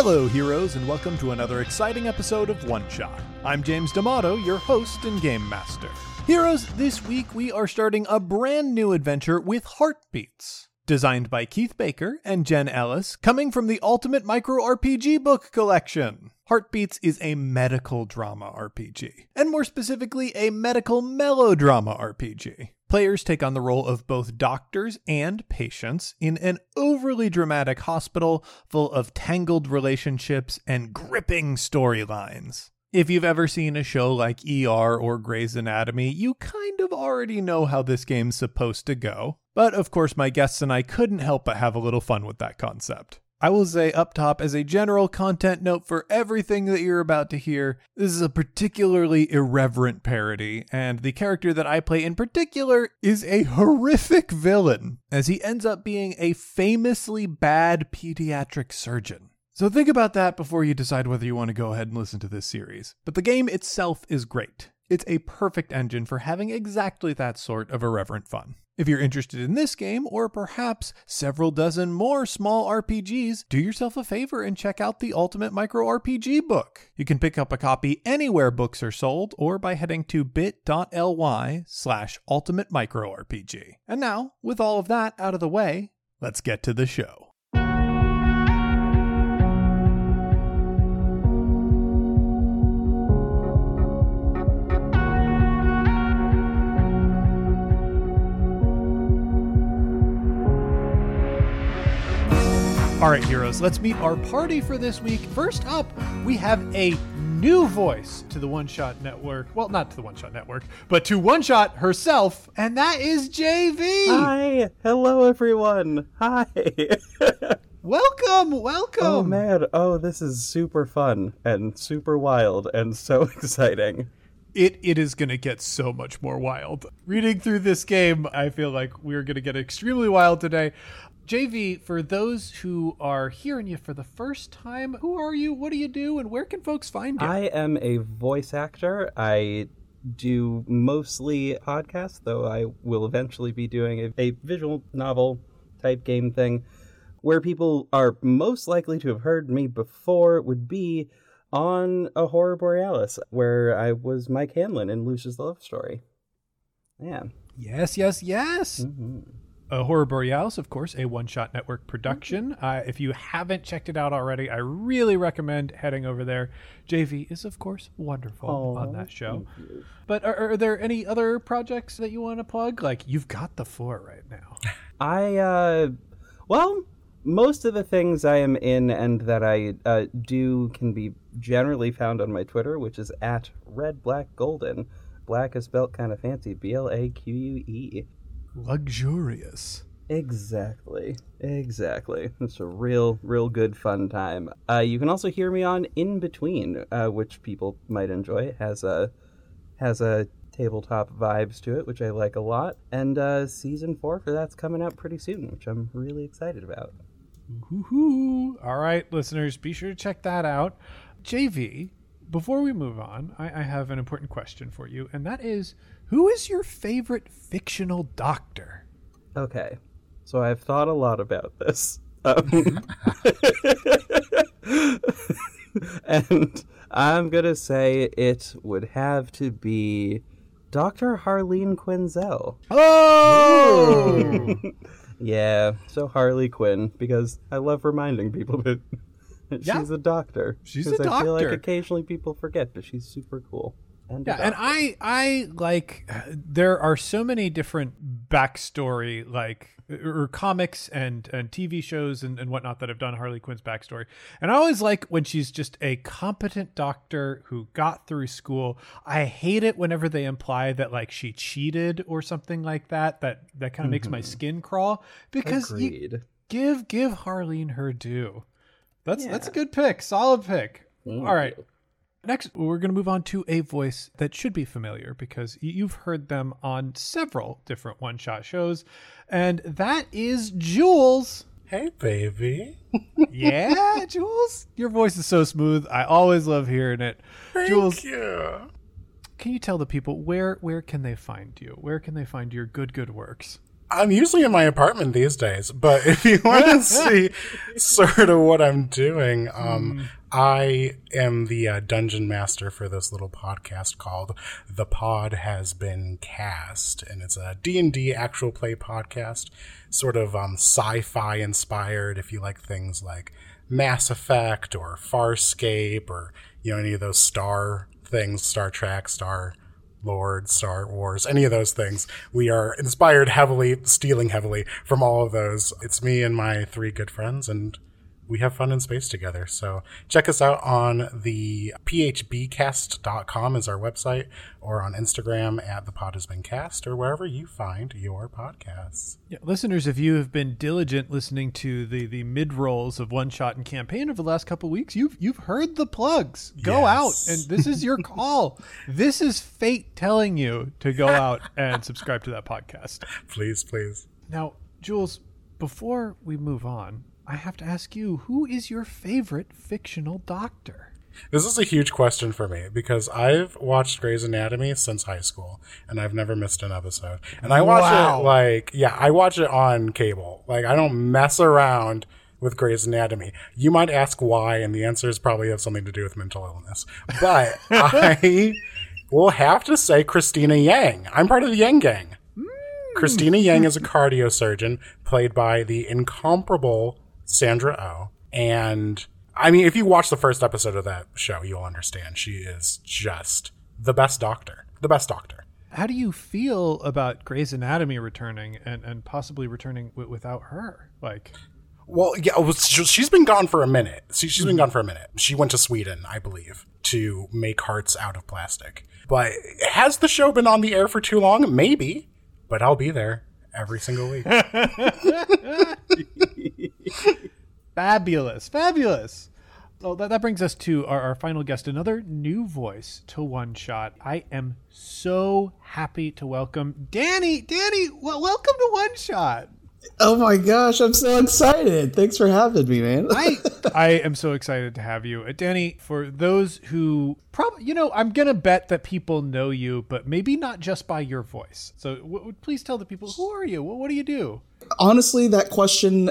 Hello, heroes, and welcome to another exciting episode of One Shot. I'm James D'Amato, your host and game master. Heroes, this week we are starting a brand new adventure with Heartbeats. Designed by Keith Baker and Jen Ellis, coming from the Ultimate Micro RPG book collection. Heartbeats is a medical drama RPG, and more specifically, a medical melodrama RPG. Players take on the role of both doctors and patients in an overly dramatic hospital full of tangled relationships and gripping storylines. If you've ever seen a show like ER or Grey's Anatomy, you kind of already know how this game's supposed to go. But of course, my guests and I couldn't help but have a little fun with that concept. I will say up top as a general content note for everything that you're about to hear, this is a particularly irreverent parody, and the character that I play in particular is a horrific villain, as he ends up being a famously bad pediatric surgeon. So think about that before you decide whether you want to go ahead and listen to this series. But the game itself is great. It's a perfect engine for having exactly that sort of irreverent fun. If you're interested in this game, or perhaps several dozen more small RPGs, do yourself a favor and check out the Ultimate Micro RPG book. You can pick up a copy anywhere books are sold, or by heading to bit.ly/ultimatemicroRPG. And now, with all of that out of the way, let's get to the show. All right, heroes, let's meet our party for this week. First up, we have a new voice to the One Shot Network. Well, not to the One Shot Network, but to One Shot herself, and that is JV. Hi. Hello, everyone. Hi. Welcome. Oh, man. Oh, this is super fun and super wild and so exciting. It is going to get so much more wild. Reading through this game, I feel like we're going to get extremely wild today. JV, for those who are hearing you for the first time, who are you, what do you do, and where can folks find you? I am a voice actor. I do mostly podcasts, though I will eventually be doing a visual novel type game thing. Where people are most likely to have heard me before would be on Aurora Borealis, where I was Mike Hanlon in Lucia's Love Story. Yeah. Yes. Mm-hmm. Aurora Borealis, of course, a One Shot Network production. If you haven't checked it out already, I really recommend heading over there. JV is, of course, wonderful on that show. But are there any other projects that you want to plug? Like, you've got the floor right now. Well, most of the things I am in and that I do can be generally found on my Twitter, which is @RedBlackGolden. Black is spelled kind of fancy, BLAQUE. Luxurious. Exactly. It's a real good fun time. You can also hear me on In Between, which people might enjoy. It has a tabletop vibes to it, which I like a lot. And season 4 for that's coming out pretty soon, which I'm really excited about. Woohoo! All right, listeners, be sure to check that out. JV, before we move on, I have an important question for you, and that is, who is your favorite fictional doctor? Okay, so I've thought a lot about this. And I'm going to say it would have to be Dr. Harleen Quinzel. Oh! Yeah, so Harley Quinn, because I love reminding people that she's a doctor. She's a doctor. I feel like occasionally people forget, but she's super cool. And I like, there are so many different backstory, like, or comics and TV shows and whatnot that have done Harley Quinn's backstory. And I always like when she's just a competent doctor who got through school. I hate it whenever they imply that, like, she cheated or something like that. That kind of makes my skin crawl, because you give Harleen her due. That's a good pick. Solid pick. All right. Next, we're going to move on to a voice that should be familiar because you've heard them on several different one-shot shows, and that is Jules. Hey, baby. Yeah, Jules. Your voice is so smooth. I always love hearing it. Thank Jules, you. Can you tell the people where can they find you? Where can they find your good works? I'm usually in my apartment these days, but if you want to see sort of what I'm doing, I am the dungeon master for this little podcast called The Pod Has Been Cast, and it's a D&D actual play podcast, sort of sci-fi inspired, if you like things like Mass Effect or Farscape or, any of those Star things, Star Trek, Star Lord, Star Wars, any of those things. We are inspired heavily, stealing heavily from all of those. It's me and my 3 good friends, and we have fun in space together. So check us out on the phbcast.com is our website, or on Instagram at The Pod Has Been Cast, or wherever you find your podcasts. Yeah, listeners, if you have been diligent listening to the mid-rolls of One Shot and Campaign over the last couple of weeks, you've heard the plugs. Go out, and this is your call. This is fate telling you to go out and subscribe to that podcast. Please. Now, Jules, before we move on, I have to ask you, who is your favorite fictional doctor? This is a huge question for me because I've watched Grey's Anatomy since high school and I've never missed an episode. And I watch it I watch it on cable. Like, I don't mess around with Grey's Anatomy. You might ask why, and the answer is probably have something to do with mental illness. But I will have to say Christina Yang. I'm part of the Yang Gang. Christina Yang is a cardiosurgeon played by the incomparable Sandra Oh. And I mean, if you watch the first episode of that show, you'll understand. She is just the best doctor. The best doctor. How do you feel about Grey's Anatomy returning and possibly returning without her? Well, yeah, she's been gone for a minute. She's been gone for a minute. She went to Sweden, I believe, to make hearts out of plastic. But has the show been on the air for too long? Maybe. But I'll be there every single week. Fabulous. Well, that brings us to our final guest, another new voice to One Shot. I am so happy to welcome Danny. Danny, welcome to One Shot. Oh my gosh, I'm so excited. Thanks for having me, man. I am so excited to have you. Danny, for those who probably, I'm going to bet that people know you, but maybe not just by your voice. So please tell the people, who are you? What do you do? Honestly, that question...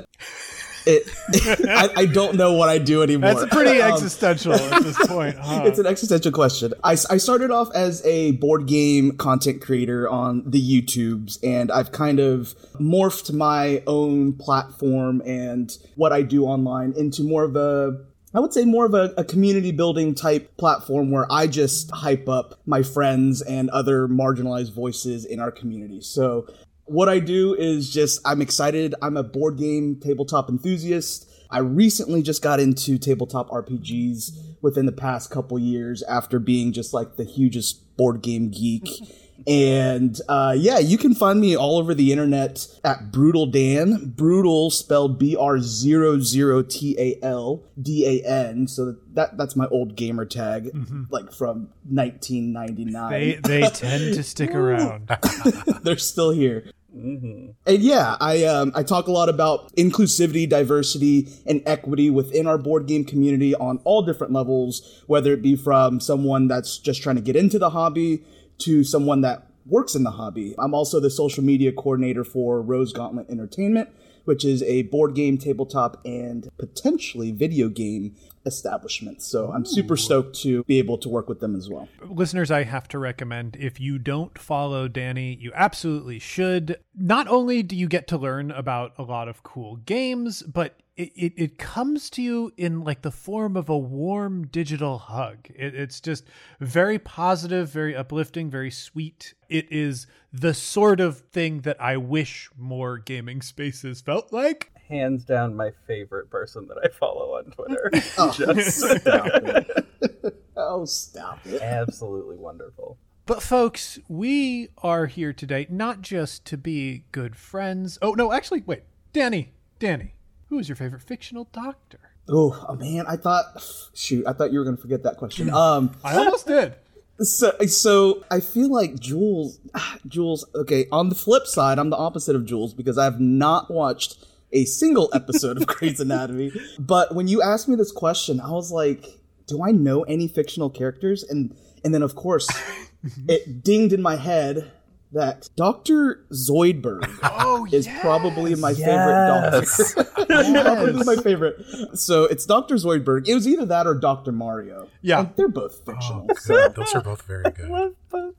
I don't know what I do anymore. That's pretty existential at this point. Huh? It's an existential question. I started off as a board game content creator on the YouTubes, and I've kind of morphed my own platform and what I do online into more of a community building type platform where I just hype up my friends and other marginalized voices in our community. So what I do is I'm excited. I'm a board game tabletop enthusiast. I recently just got into tabletop RPGs within the past couple years after being just like the hugest board game geek. And you can find me all over the internet at Brutal Dan. Brutal spelled BRUTALDAN. So that's my old gamer tag, like from 1999. They tend to stick around. They're still here. Mm-hmm. And I talk a lot about inclusivity, diversity, and equity within our board game community on all different levels, whether it be from someone that's just trying to get into the hobby to someone that works in the hobby. I'm also the social media coordinator for Rose Gauntlet Entertainment, which is a board game, tabletop, and potentially video game establishment. So I'm super stoked to be able to work with them as well. Listeners, I have to recommend, if you don't follow Danny, you absolutely should. Not only do you get to learn about a lot of cool games, but it comes to you in like the form of a warm digital hug. It's just very positive, very uplifting, very sweet. It is the sort of thing that I wish more gaming spaces felt like. Hands down my favorite person that I follow on Twitter. Stop it. Absolutely wonderful. But folks, we are here today not just to be good friends. Oh, no, actually, wait. Danny, who is your favorite fictional doctor? Oh man, I thought you were going to forget that question. I almost did. So I feel like Jules, okay, on the flip side, I'm the opposite of Jules because I have not watched a single episode of Grey's Anatomy. But when you asked me this question, I was like, do I know any fictional characters? And then, of course, it dinged in my head, that Dr. Zoidberg is probably my favorite doctor. Probably my favorite. So it's Dr. Zoidberg. It was either that or Dr. Mario. Yeah. And they're both fictional. Those are both very good.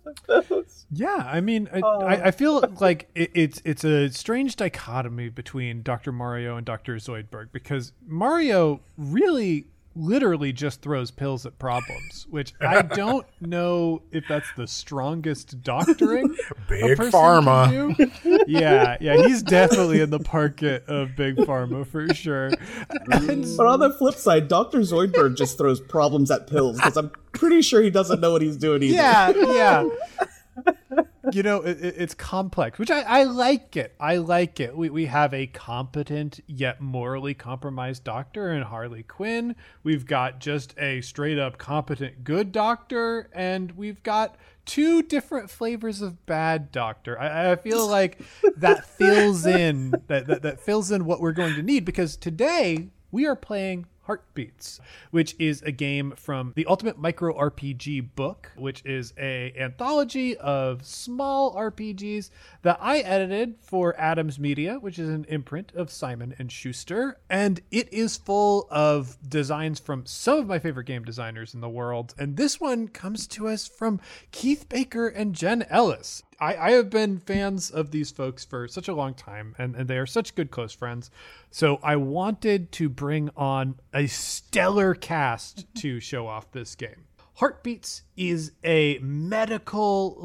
Yeah, I mean, I feel like it's a strange dichotomy between Dr. Mario and Dr. Zoidberg, because Mario really literally just throws pills at problems, which I don't know if that's the strongest doctoring. Big Pharma. Yeah, he's definitely in the parket of Big Pharma for sure. But on the flip side, Dr. Zoidberg just throws problems at pills, because I'm pretty sure he doesn't know what he's doing either. Yeah. You know, it's complex, which I like it. I like it. We have a competent yet morally compromised doctor in Harley Quinn. We've got just a straight up competent good doctor, and we've got two different flavors of bad doctor. I feel like that fills in that fills in what we're going to need, because today we are playing Heartbeats, which is a game from the Ultimate Micro RPG book, which is a anthology of small RPGs that I edited for Adams Media, which is an imprint of Simon & Schuster. And it is full of designs from some of my favorite game designers in the world. And this one comes to us from Keith Baker and Jen Ellis. I have been fans of these folks for such a long time, and they are such good close friends. So I wanted to bring on a stellar cast to show off this game. Heartbeats is a medical,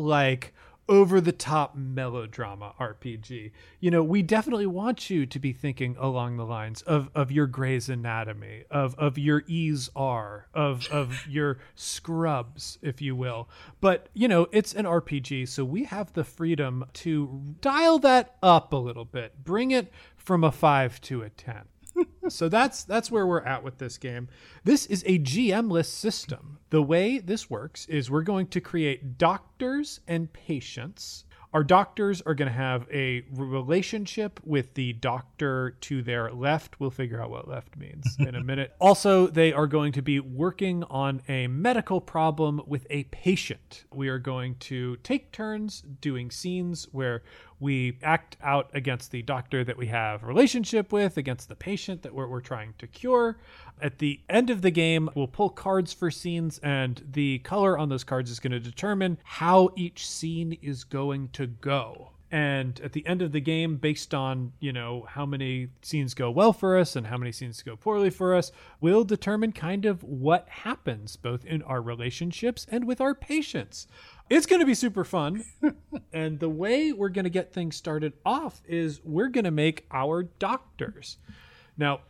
over-the-top melodrama RPG. You know, we definitely want you to be thinking along the lines of your Grey's Anatomy, of your ER, of your Scrubs, if you will. But, you know, it's an RPG, so we have the freedom to dial that up a little bit, bring it from a 5 to a 10. So that's where we're at with this game. This is a GM-less system. The way this works is we're going to create doctors and patients. Our doctors are going to have a relationship with the doctor to their left. We'll figure out what left means in a minute. Also, they are going to be working on a medical problem with a patient. We are going to take turns doing scenes where we act out against the doctor that we have a relationship with, against the patient that we're trying to cure. At the end of the game, we'll pull cards for scenes, and the color on those cards is going to determine how each scene is going to go. And at the end of the game, based on, you know, how many scenes go well for us and how many scenes go poorly for us, we'll determine kind of what happens both in our relationships and with our patients. It's going to be super fun. And the way we're going to get things started off is we're going to make our doctors. Now,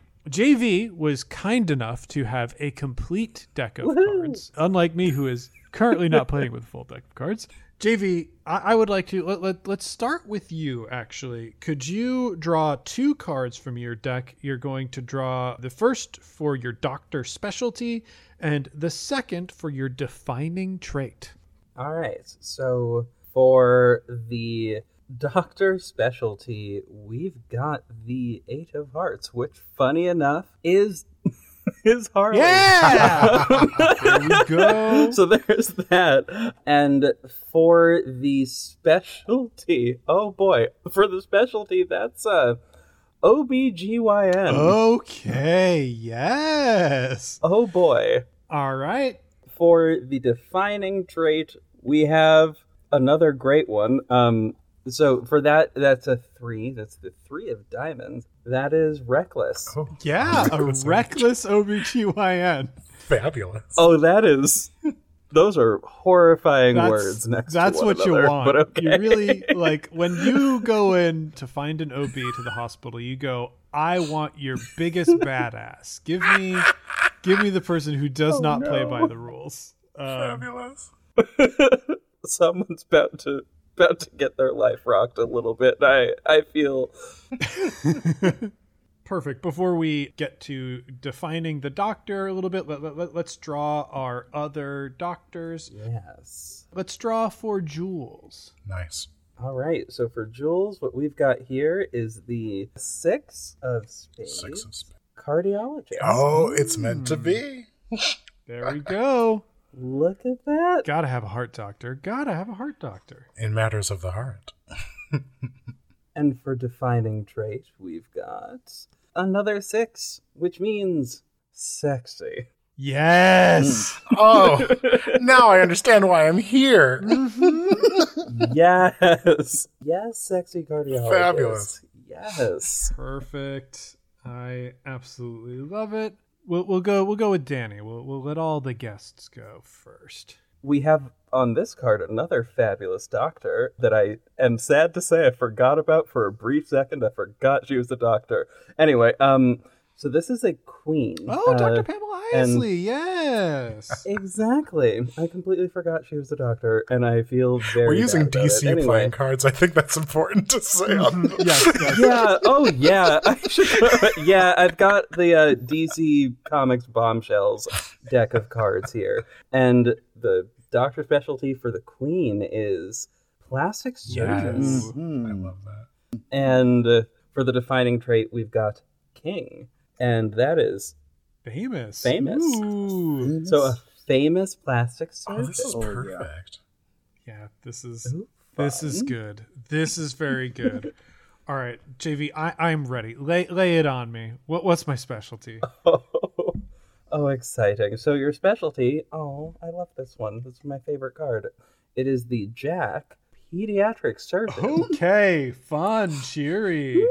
JV was kind enough to have a complete deck of cards, unlike me, who is currently not playing with a full deck of cards. JV, I would like to let's start with you, actually. Could you draw 2 cards from your deck? You're going to draw the first for your doctor specialty and the second for your defining trait. All right. So for the doctor specialty, we've got the 8 of Hearts, which, funny enough, is Harley. Yeah! There we go. So there's that. And for the specialty, oh boy, for the specialty, that's OBGYN. Okay, yes. Oh boy. All right. For the defining trait, we have another great one. So for that, that's a 3. That's the 3 of diamonds. That is reckless. Oh, Yeah, a reckless OBGYN. fabulous. Oh, that is... Those are horrifying words next to one That's what another, you want. But okay. You really, when you go in to find an OB to the hospital, you go, I want your biggest badass. Give me the person who does not play by the rules. Fabulous. Someone's about to get their life rocked a little bit. I feel... Perfect. Before we get to defining the doctor a little bit, let's draw our other doctors. Yes. Let's draw for Jules. Nice. All right. So for Jules, what we've got here is the 6 of spades. 6 of spades. Cardiologist. Oh, it's meant to be. There we go. Look at that. Gotta have a heart doctor. Gotta have a heart doctor. In matters of the heart. And for defining trait, we've got another 6, which means sexy. Yes. Oh, now I understand why I'm here. Yes. Yes, sexy cardiologist. Fabulous. Yes. Perfect. I absolutely love it. We'll go with Danny. We'll let all the guests go first. We have on this card another fabulous doctor that I am sad to say I forgot about for a brief second. I forgot she was a doctor. Anyway, so this is a queen. Oh, Dr. Pamela Isley, yes. Exactly. I completely forgot she was a doctor, and I feel very We're using bad about it. DC Anyway. playing cards. I think that's important to say. Yes. Yeah. Oh, yeah. Yeah, I've got the DC Comics Bombshells deck of cards here, and the doctor specialty for the queen is plastic surgeon. Yes. I love that. And for the defining trait, we've got king, and that is Famous. Ooh. So a famous plastic surgeon. Oh, this is perfect. Yeah, this is Fun. good. This is very good. All right, JV, I'm ready. Lay it on me. What's my specialty? Oh, exciting. So your specialty, oh, I love this one. This is my favorite card. It is the Jack Pediatric Surgeon. Okay, fun, cheery.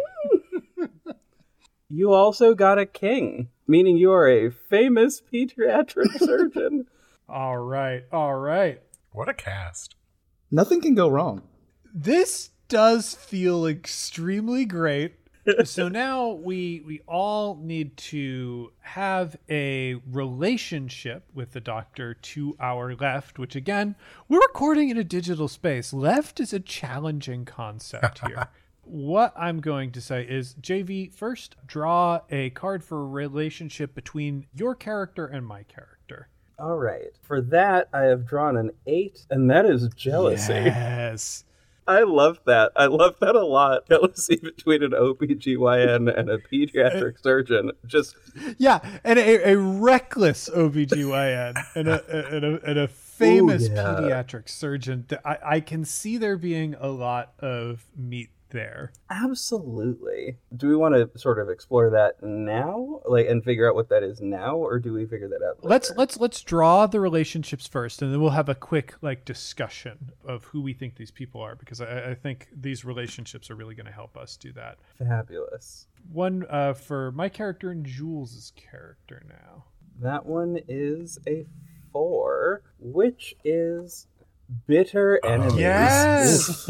You also got a king, meaning you are a famous pediatric surgeon. All right. What a cast. Nothing can go wrong. This does feel extremely great. So now we all need to have a relationship with the doctor to our left, which again, we're recording in a digital space. Left is a challenging concept here. What I'm going to say is, JV, first draw a card for a relationship between your character and my character. All right. For that, I have drawn an 8, and that is jealousy. Yes. I love that. I love that a lot. Jealousy between an OBGYN and a pediatric surgeon. Just Yeah, and a reckless OBGYN and a famous pediatric surgeon. I can see there being a lot of meat there. absolutely. Do we want to sort of explore that now, and figure out what that is now, or do we figure that out later? Let's draw the relationships first, and then we'll have a quick discussion of who we think these people are, because I think these relationships are really going to help us do that. Fabulous. One for my character and Jules' character now. That one is a 4, which is bitter enemies. Yes.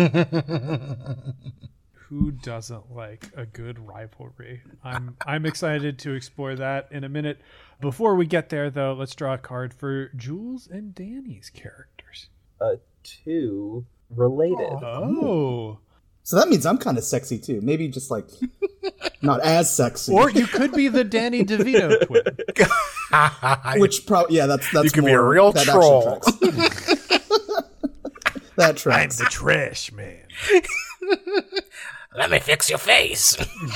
Who doesn't like a good rivalry? I'm excited to explore that in a minute. Before we get there, though, let's draw a card for Jules and Danny's characters. 2 related. Oh. So that means I'm kind of sexy too. Maybe just not as sexy. Or you could be the Danny DeVito twin. Which that's You could be a more- real that troll. actually tracks. That tracks. the trash man. Let me fix your face.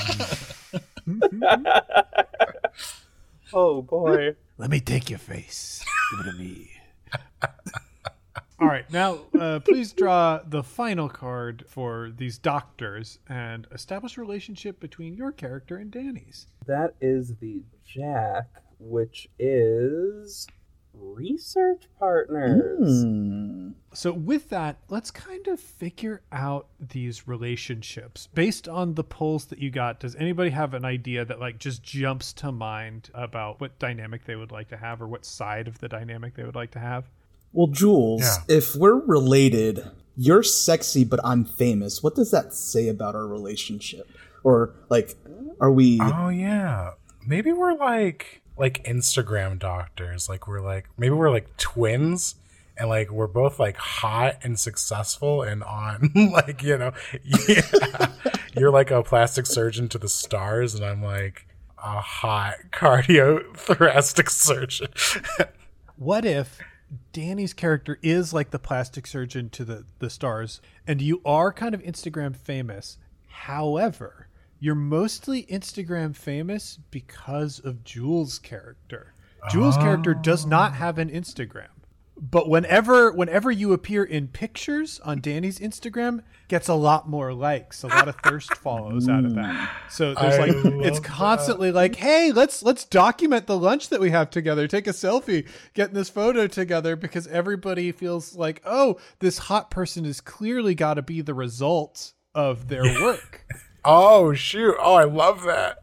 Oh boy. Let me take your face. Give it to me. All right, now please draw the final card for these doctors and establish a relationship between your character and Danny's. That is the Jack, which is research partners. So with that, let's kind of figure out these relationships. Based on the polls that you got, does anybody have an idea that just jumps to mind about what dynamic they would like to have or what side of the dynamic they would like to have? Well, Jules, Yeah. if we're related, you're sexy, but I'm famous. What does that say about our relationship? Or are we? Oh yeah, maybe we're like Instagram doctors. Maybe we're twins, and we're both hot and successful and on yeah. You're a plastic surgeon to the stars, and I'm a hot cardiothoracic surgeon. What if Danny's character is the plastic surgeon to the stars, and you are kind of Instagram famous? However, you're mostly Instagram famous because of Jules' character. Jules' character does not have an Instagram. But whenever you appear in pictures on Danny's Instagram, gets a lot more likes. A lot of thirst follows out of that. So there's it's constantly like, hey, let's document the lunch that we have together. Take a selfie, get this photo together, because everybody feels like, oh, this hot person has clearly got to be the result of their work. Oh shoot! Oh, I love that.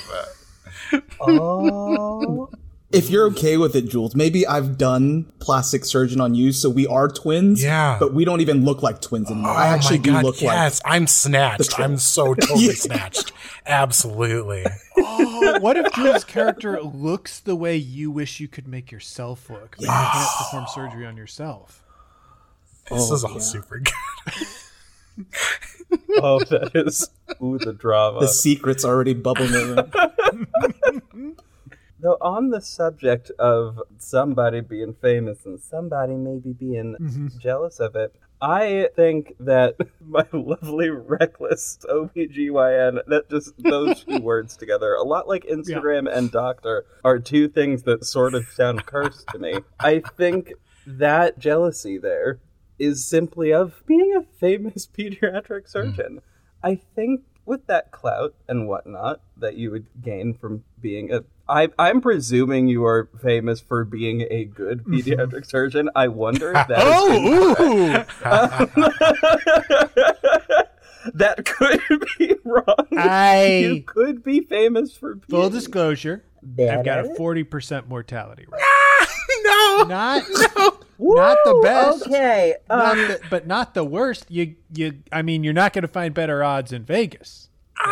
Oh. If you're okay with it, Jules, maybe I've done plastic surgeon on you, so we are twins. Yeah. But we don't even look like twins anymore. I Oh actually my do God, look yes, I'm snatched. I'm so totally Yeah. snatched. Absolutely. Oh, what if Jules' character looks the way you wish you could make yourself look, but you can't perform surgery on yourself? This is all super good. Oh, that is the drama. The secret's already bubbling over. Though on the subject of somebody being famous and somebody maybe being jealous of it, I think that my lovely, reckless OBGYN, that just those two words together, a lot like Instagram and doctor, are two things that sort of sound cursed to me. I think that jealousy there is simply of being a famous pediatric surgeon. I think with that clout and whatnot that you would gain from being I'm presuming you are famous for being a good pediatric surgeon. I wonder if that that could be wrong. You could be famous for being... Full disclosure, I've got a 40% mortality rate. No. Not the best. Okay. But not the worst. I mean, you're not going to find better odds in Vegas.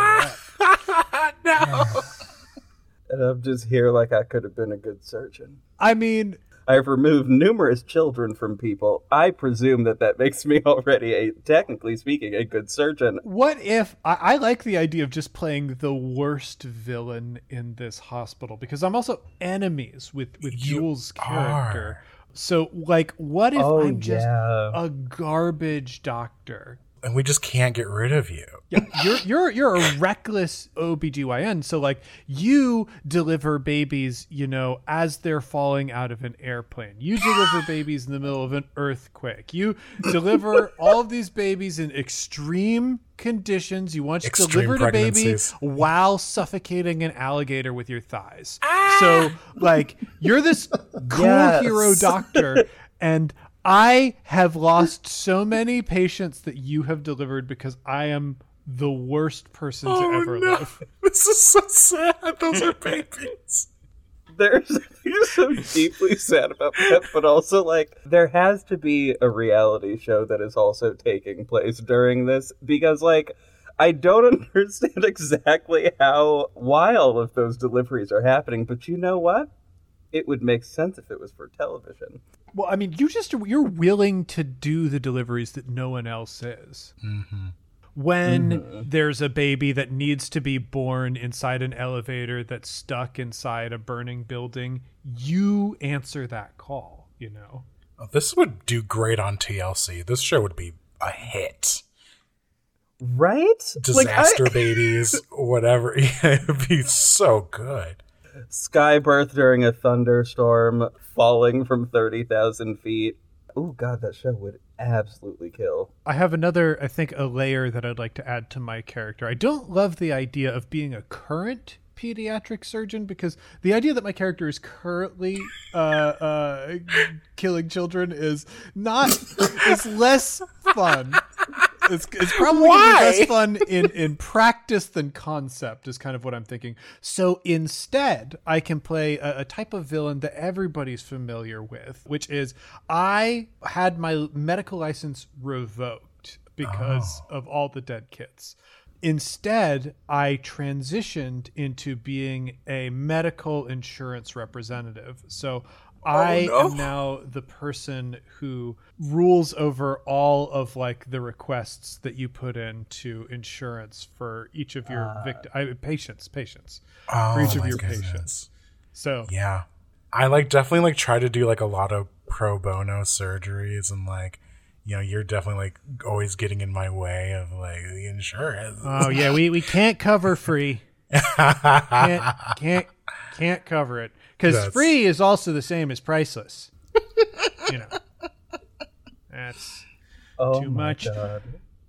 No. And I'm just here like I could have been a good surgeon. I mean, I've removed numerous children from people. I presume that makes me already, technically speaking, a good surgeon. what if I like the idea of just playing the worst villain in this hospital, because I'm also enemies with Jules' character. So, like, what if I'm just a garbage doctor? And we just can't get rid of you. Yeah, you're a reckless OBGYN. So, like, you deliver babies, as they're falling out of an airplane. You deliver babies in the middle of an earthquake. You deliver all of these babies in extreme conditions. You once delivered a baby while suffocating an alligator with your thighs. So, like, you're this cool hero doctor, and I have lost so many patients that you have delivered because I am the worst person to ever live. This is so sad. Those are babies. There's something so deeply sad about that, but also, like, there has to be a reality show that is also taking place during this, because, like, I don't understand exactly how wild of those deliveries are happening, but you know what? It would make sense if it was for television. Well, I mean, you're willing to do the deliveries that no one else is. Mm-hmm. When there's a baby that needs to be born inside an elevator that's stuck inside a burning building, you answer that call, Oh, this would do great on TLC. This show would be a hit. Right? Disaster babies, whatever. Yeah, it would be so good. Sky birth during a thunderstorm, falling from 30,000 feet. Oh, God, that show would absolutely kill. I have another, I think, a layer that I'd like to add to my character. I don't love the idea of being a current pediatric surgeon, because the idea that my character is currently killing children is less fun. It's probably gonna be less fun in practice than concept, is kind of what I'm thinking. So instead, I can play a type of villain that everybody's familiar with, which is I had my medical license revoked because of all the dead kids. Instead, I transitioned into being a medical insurance representative. So I am now the person who rules over all of, like, the requests that you put into insurance for each of your patients. For each of your patients. So yeah, I definitely try to do a lot of pro bono surgeries, and you're definitely always getting in my way of the insurance. Oh yeah, we can't cover free. Can't cover it, because free is also the same as priceless. That's Oh too my much. God.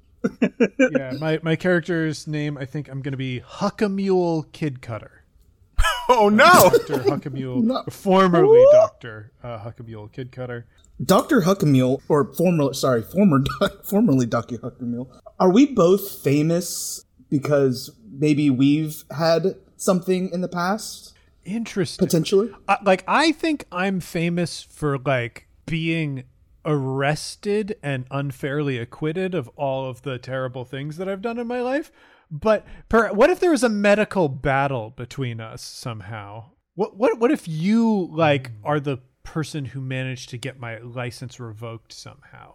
Yeah, my character's name, I think I'm going to be Huckamule Kid Cutter. Oh no! Dr. Huckamule, formerly Dr. Huckamule Kid Cutter. Dr. Huckamule, or formerly Dr. Huckamule, are we both famous because maybe we've had something in the past? Interesting. Potentially? I think I'm famous for, being arrested and unfairly acquitted of all of the terrible things that I've done in my life. But what if there was a medical battle between us somehow? What if you are the person who managed to get my license revoked somehow?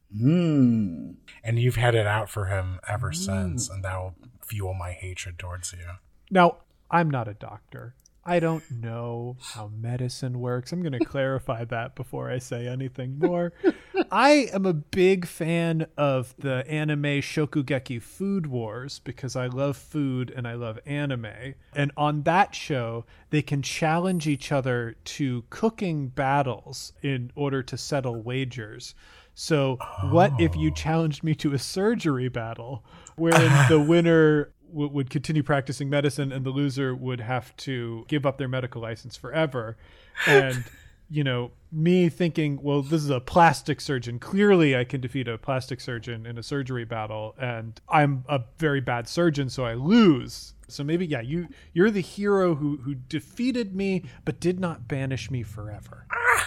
Hmm. And you've had it out for him ever since, and that will fuel my hatred towards you. Now, I'm not a doctor. I don't know how medicine works. I'm going to clarify that before I say anything more. I am a big fan of the anime Shokugeki Food Wars because I love food and I love anime. And on that show, they can challenge each other to cooking battles in order to settle wagers. So what if you challenged me to a surgery battle wherein the winner would continue practicing medicine and the loser would have to give up their medical license forever? And, me thinking, well, this is a plastic surgeon. Clearly I can defeat a plastic surgeon in a surgery battle, and I'm a very bad surgeon, so I lose. So maybe, yeah, you're the hero who defeated me, but did not banish me forever.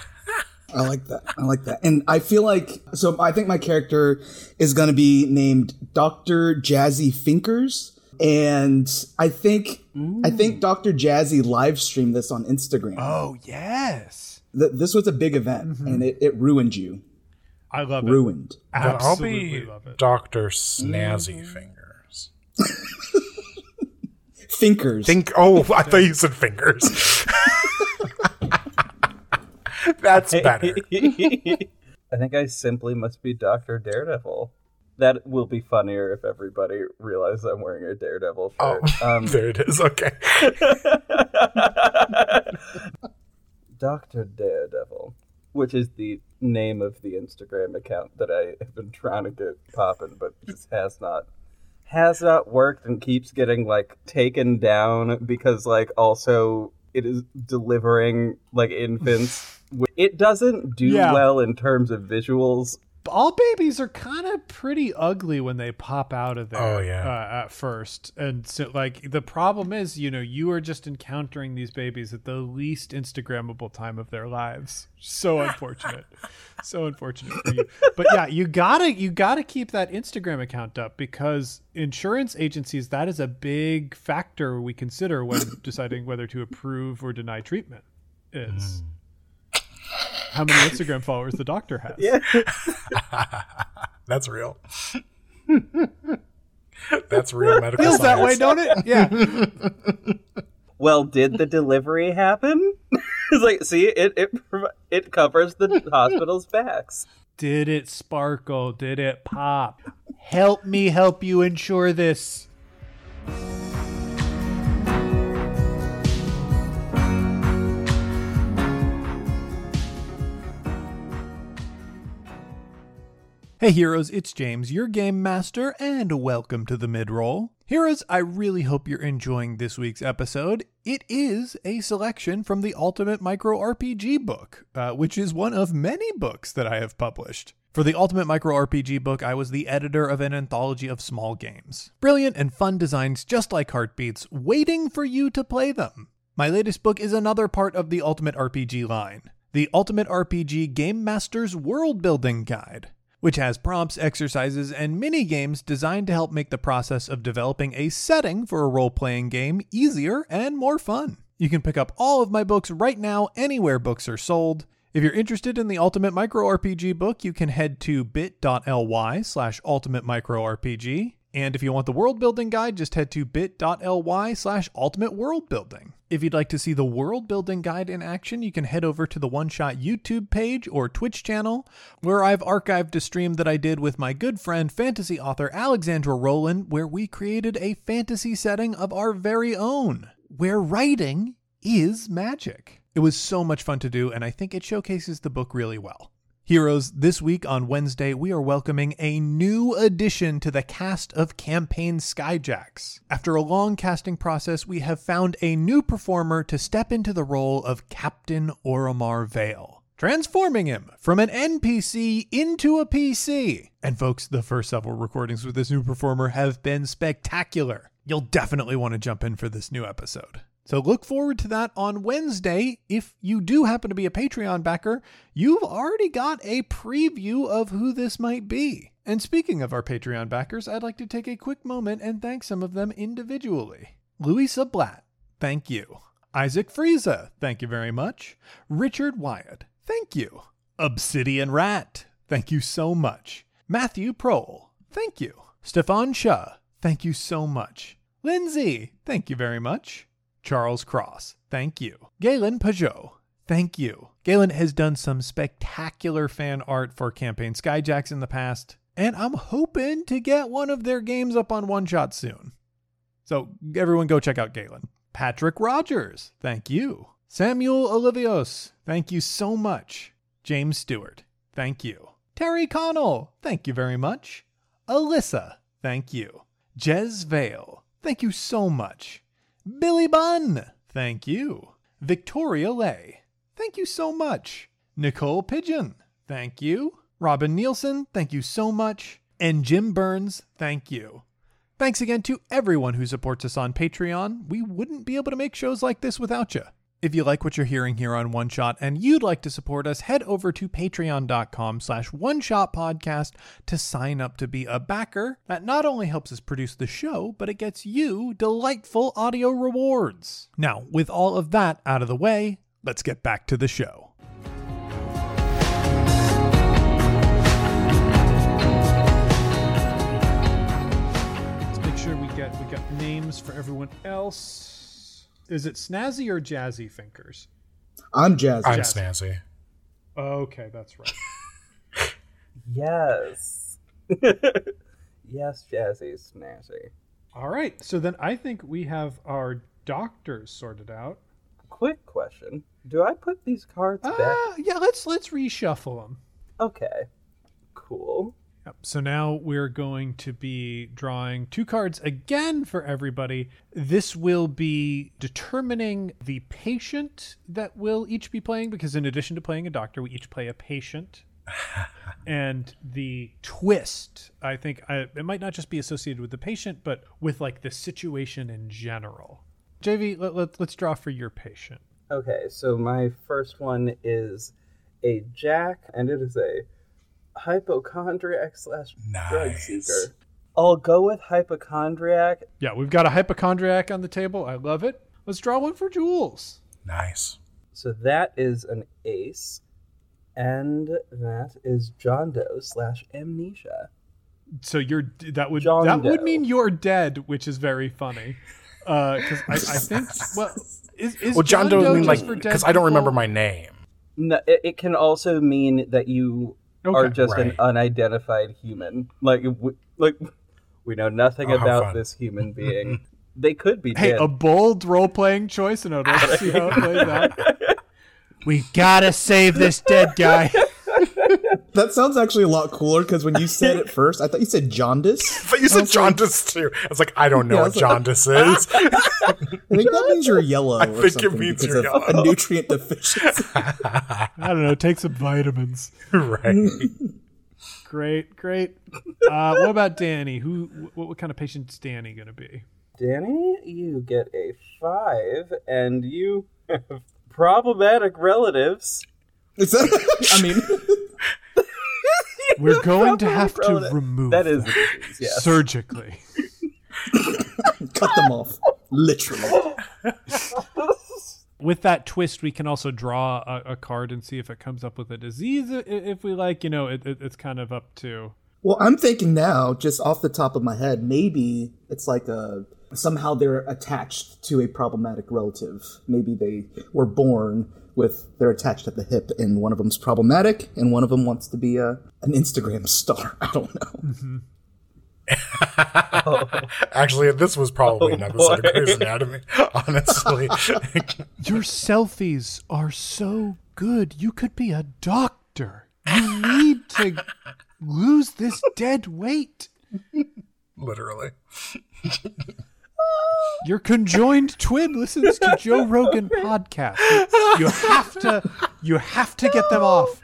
I like that. And I feel I think my character is going to be named Dr. Jazzy Finkers. And I think Dr. Jazzy live streamed this on Instagram. Oh, yes. This was a big event, and it ruined you. I love it. Ruined. Absolutely I'll be love it. Dr. Snazzy Fingers. Finkers. Oh, I thought you said fingers. That's better. I think I simply must be Dr. Daredevil. That will be funnier if everybody realizes I'm wearing a Daredevil shirt. There it is. Okay. Dr. Daredevil, which is the name of the Instagram account that I have been trying to get popping, but just has not worked and keeps getting taken down because also it is delivering infants. It doesn't do well in terms of visuals. All babies are kind of pretty ugly when they pop out of there. Oh, yeah. At first. And so the problem is, you are just encountering these babies at the least Instagrammable time of their lives. So unfortunate. So unfortunate for you. But yeah, you gotta keep that Instagram account up because insurance agencies, that is a big factor we consider when deciding whether to approve or deny treatment. Is how many Instagram followers the doctor has. Yeah. That's real. That's real medical Feels science. that way, don't it? Yeah. Well, did the delivery happen? It's see, it covers the hospital's backs. Did it sparkle? Did it pop? Help me help you ensure this. Hey heroes, it's James, your game master, and welcome to the mid-roll. Heroes, I really hope you're enjoying this week's episode. It is a selection from the Ultimate Micro RPG book, which is one of many books that I have published. For the Ultimate Micro RPG book, I was the editor of an anthology of small games. Brilliant and fun designs just like Heartbeats, waiting for you to play them. My latest book is another part of the Ultimate RPG line, the Ultimate RPG Game Master's World Building Guide, which has prompts, exercises, and mini-games designed to help make the process of developing a setting for a role-playing game easier and more fun. You can pick up all of my books right now anywhere books are sold. If you're interested in the Ultimate Micro RPG book, you can head to bit.ly/ultimatemicroRPG. And if you want the world building guide, just head to bit.ly/ultimateworldbuilding. If you'd like to see the world building guide in action, you can head over to the One Shot YouTube page or Twitch channel, where I've archived a stream that I did with my good friend, fantasy author Alexandra Rowland, where we created a fantasy setting of our very own, where writing is magic. It was so much fun to do, and I think it showcases the book really well. Heroes, this week on Wednesday, we are welcoming a new addition to the cast of Campaign Skyjacks. After a long casting process, we have found a new performer to step into the role of Captain Oromar Vale, transforming him from an NPC into a PC. And folks, the first several recordings with this new performer have been spectacular. You'll definitely want to jump in for this new episode. So look forward to that on Wednesday. If you do happen to be a Patreon backer, you've already got a preview of who this might be. And speaking of our Patreon backers, I'd like to take a quick moment and thank some of them individually. Louisa Blatt, thank you. Isaac Frieza, thank you very much. Richard Wyatt, thank you. Obsidian Rat, thank you so much. Matthew Prohl, thank you. Stefan Shah, thank you so much. Lindsay, thank you very much. Charles Cross, thank you. Galen Pajot, thank you. Galen has done some spectacular fan art for Campaign Skyjacks in the past, and I'm hoping to get one of their games up on One Shot soon. So everyone go check out Galen. Patrick Rogers, thank you. Samuel Olivios, thank you so much. James Stewart, thank you. Terry Connell, thank you very much. Alyssa, thank you. Jez Vale, thank you so much. Billy Bunn, thank you. Victoria Lay, thank you so much. Nicole Pigeon, thank you. Robin Nielsen, thank you so much. And Jim Burns, thank you. Thanks again to everyone who supports us on Patreon. We wouldn't be able to make shows like this without you. If you like what you're hearing here on One Shot and you'd like to support us, head over to patreon.com/oneshotpodcast to sign up to be a backer. That not only helps us produce the show, but it gets you delightful audio rewards. Now, with all of that out of the way, let's get back to the show. Let's make sure we got names for everyone else. Is it Snazzy or Jazzy Thinkers? I'm Jazzy. I'm Snazzy. Okay, that's right. Yes. Yes, Jazzy, Snazzy. All right, so then I think we have our doctors sorted out. Quick question. Do I put these cards back? Yeah, let's reshuffle them. Okay. Cool. Yep. So now we're going to be drawing 2 cards again for everybody. This will be determining the patient that we'll each be playing, because in addition to playing a doctor, we each play a patient. And the twist, I think, it might not just be associated with the patient, but with like the situation in general. JV, let's draw for your patient. Okay, so my first one is a Jack, and it is a hypochondriac / drug seeker. I'll go with hypochondriac. Yeah, we've got a hypochondriac on the table. I love it. Let's draw one for Jules. Nice. So that is an ace, and that is John Doe / amnesia. So that would John would Doe. mean you're dead, which is very funny. Because I think is John Doe mean just like for dead because I don't people? remember my name. No, it can also mean that you are just an right. unidentified human. Like we know nothing Oh, how about fun. this human being. They could be Hey, dead. a bold role-playing choice, and let's see how it plays out. We gotta save this dead guy. That sounds actually a lot cooler, because when you said it first, I thought you said jaundice. But you said jaundice too. I was like, I don't know Yeah, I what was like- jaundice is. I think that means you're yellow. I or think it something means because you're of yellow. a nutrient deficiency. I don't know. Take some vitamins. Right. Great. What about Danny? What kind of patient's Danny gonna be? Danny, you get a 5, and you have problematic relatives. Is that? I mean, We're going to have to Problematic. remove That is them the disease, yes. surgically. cut them off, literally. With that twist, we can also draw a card and see if it comes up with a disease. If we like, it's kind of up to. Well, I'm thinking now, just off the top of my head, maybe it's like somehow they're attached to a problematic relative. Maybe they were born they're attached at the hip, and one of them's problematic, and one of them wants to be an Instagram star. I don't know. Mm-hmm. Actually, this was probably an episode of Grey's Anatomy, honestly. Your selfies are so good. You could be a doctor. You need to lose this dead weight. Literally. Your conjoined twin listens to Joe Rogan podcast. You have to get them off.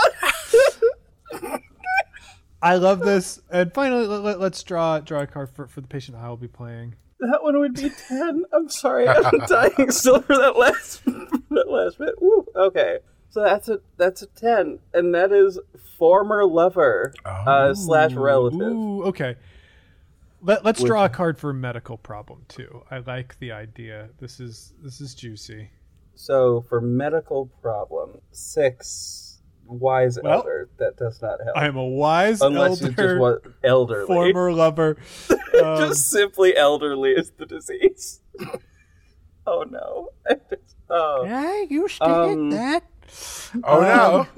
I love this. And finally, let's draw a card for the patient I will be playing. That one would be 10. I'm sorry, I'm dying still for that last bit. Woo. Okay, so that's a 10, and that is former lover / relative. Ooh, okay. Let's draw a card for medical problem too. I like the idea. This is juicy. So for medical problem, 6 wise elder. That does not help. I am a wise unless elder. you just want elderly. Former lover. Just simply elderly is the disease. Oh no. Yeah, you should hit that. Oh no.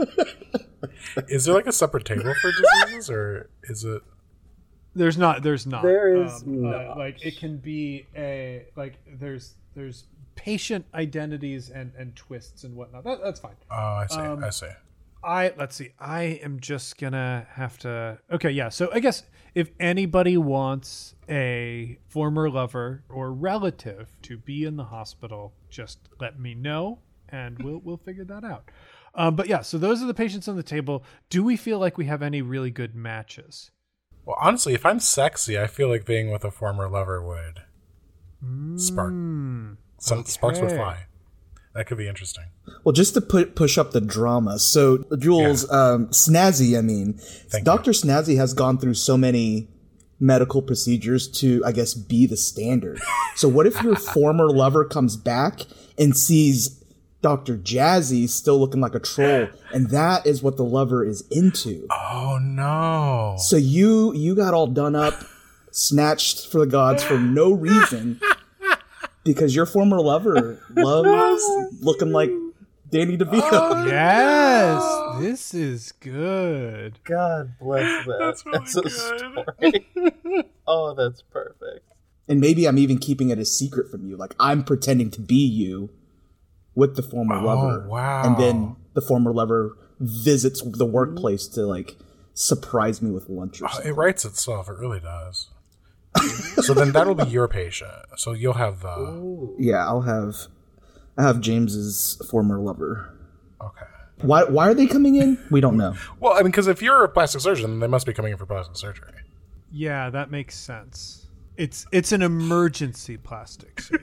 Is there like a separate table for diseases, or is it? There's not. There is not. Like it can be there's patient identities and twists and whatnot. That's fine. Oh, I see. Let's see. I am just gonna have to. Okay, yeah. So I guess if anybody wants a former lover or relative to be in the hospital, just let me know, and we'll figure that out. But yeah, so those are the patients on the table. Do we feel like we have any really good matches? Well, honestly, if I'm sexy, I feel like being with a former lover would spark. Some sparks would fly. That could be interesting. Well, just to push up the drama. So, Jules, Snazzy, Dr. Snazzy has gone through so many medical procedures to, I guess, be the standard. So what if your former lover comes back and sees Dr. Jazzy still looking like a troll, and that is what the lover is into? Oh, no. So you got all done up, snatched for the gods for no reason, because your former lover loves looking like Danny DeVito. Oh, yes, no. This is good. God bless that. That's really good. Story. Oh, that's perfect. And maybe I'm even keeping it a secret from you. Like, I'm pretending to be you with the former lover. Wow. And then the former lover visits the workplace to, like, surprise me with lunch or something. It writes itself. It really does. So then that'll be your patient. So you'll have the... Ooh. Yeah, I'll have James's former lover. Okay. Why are they coming in? We don't know. Well, I mean, because if you're a plastic surgeon, they must be coming in for plastic surgery. Yeah, that makes sense. It's an emergency plastic surgery.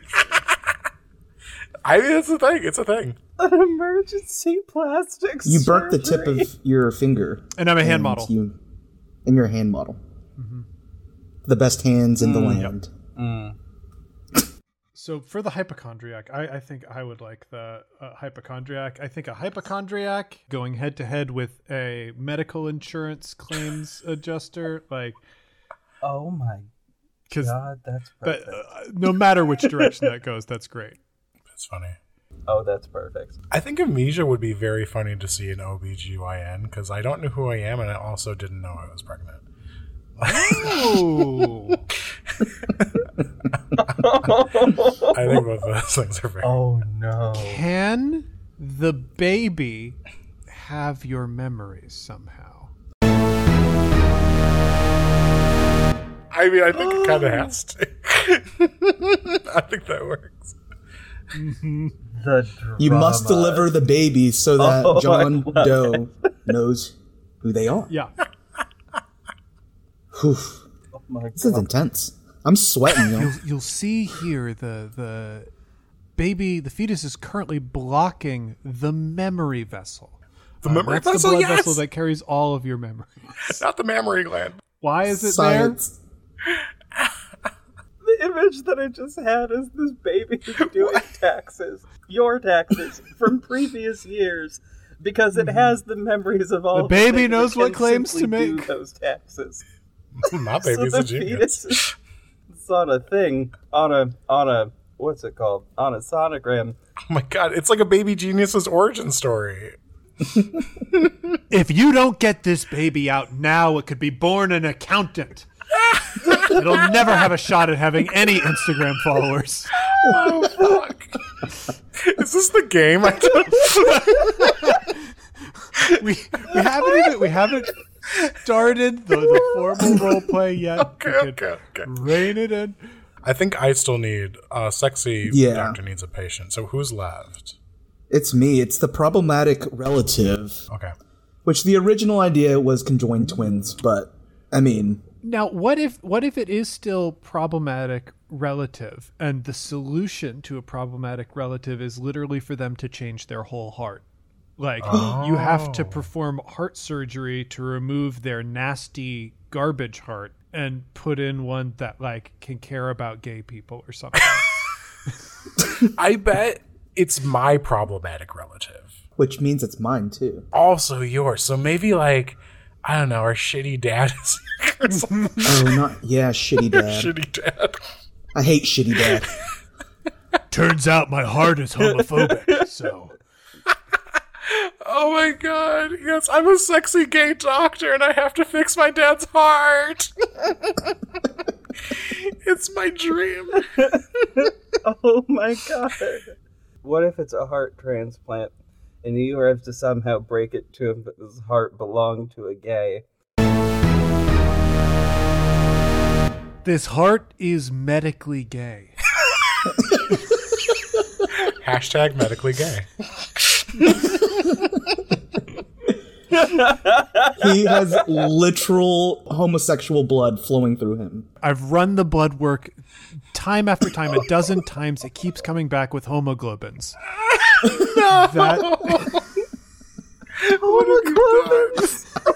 I mean, it's a thing. It's a thing. An emergency plastic surgery. You burnt the tip of your finger. And I'm a hand model. And you're a hand model. Mm-hmm. The best hands in the land. So for the hypochondriac, I think I would like the hypochondriac. I think a hypochondriac going head to head with a medical insurance claims adjuster, like, oh my God, that's perfect. But no matter which direction that goes, that's great. That's funny. Oh, that's perfect. I think Amnesia would be very funny to see an OBGYN, because I don't know who I am, and I also didn't know I was pregnant. Oh. I think both of those things are very... Oh, no. Can the baby have your memories somehow? I mean, I think it kind of has to. I think that works. Mm-hmm. The drama. You must deliver the baby so that John Doe knows who they are. Yeah. Oh my God. This is intense. I'm sweating, yo. You'll see here the baby, the fetus is currently blocking the memory vessel. The memory that's vessel, the blood yes! vessel that carries all of your memories. Not the mammary gland. Why is it Science. The image that I just had is this baby doing taxes, your taxes, from previous years, because it has the memories of all The baby things knows that what can claims to simply do make. those taxes. My baby's So a the genius. fetus is on a thing, on a what's it called? On a sonogram. Oh my God, it's like a baby genius's origin story. If you don't get this baby out now, it could be born an accountant. It'll never have a shot at having any Instagram followers. Oh, fuck. Is this the game? we haven't started the formal role play yet. Okay. Rein it in. I think I still need a sexy doctor needs a patient. So who's left? It's me. It's the problematic relative. Okay. Which the original idea was conjoined twins, but I mean, now what if it is still problematic relative, and the solution to a problematic relative is literally for them to change their whole heart? Like, you have to perform heart surgery to remove their nasty garbage heart and put in one that, like, can care about gay people or something. I bet it's my problematic relative. which means it's mine too. Also yours. So maybe, like, I don't know, our shitty dad is or something. Shitty dad. Shitty dad. I hate shitty dad. Turns out my heart is homophobic, so... Oh my god, yes, I'm a sexy gay doctor and I have to fix my dad's heart. It's my dream. Oh my god. What if it's a heart transplant and you have to somehow break it to him that his heart belonged to a gay? This heart is medically gay. Hashtag medically gay. He has literal homosexual blood flowing through him. I've run the blood work time after time, a dozen times. It keeps coming back with homoglobins. No! Homoglobins!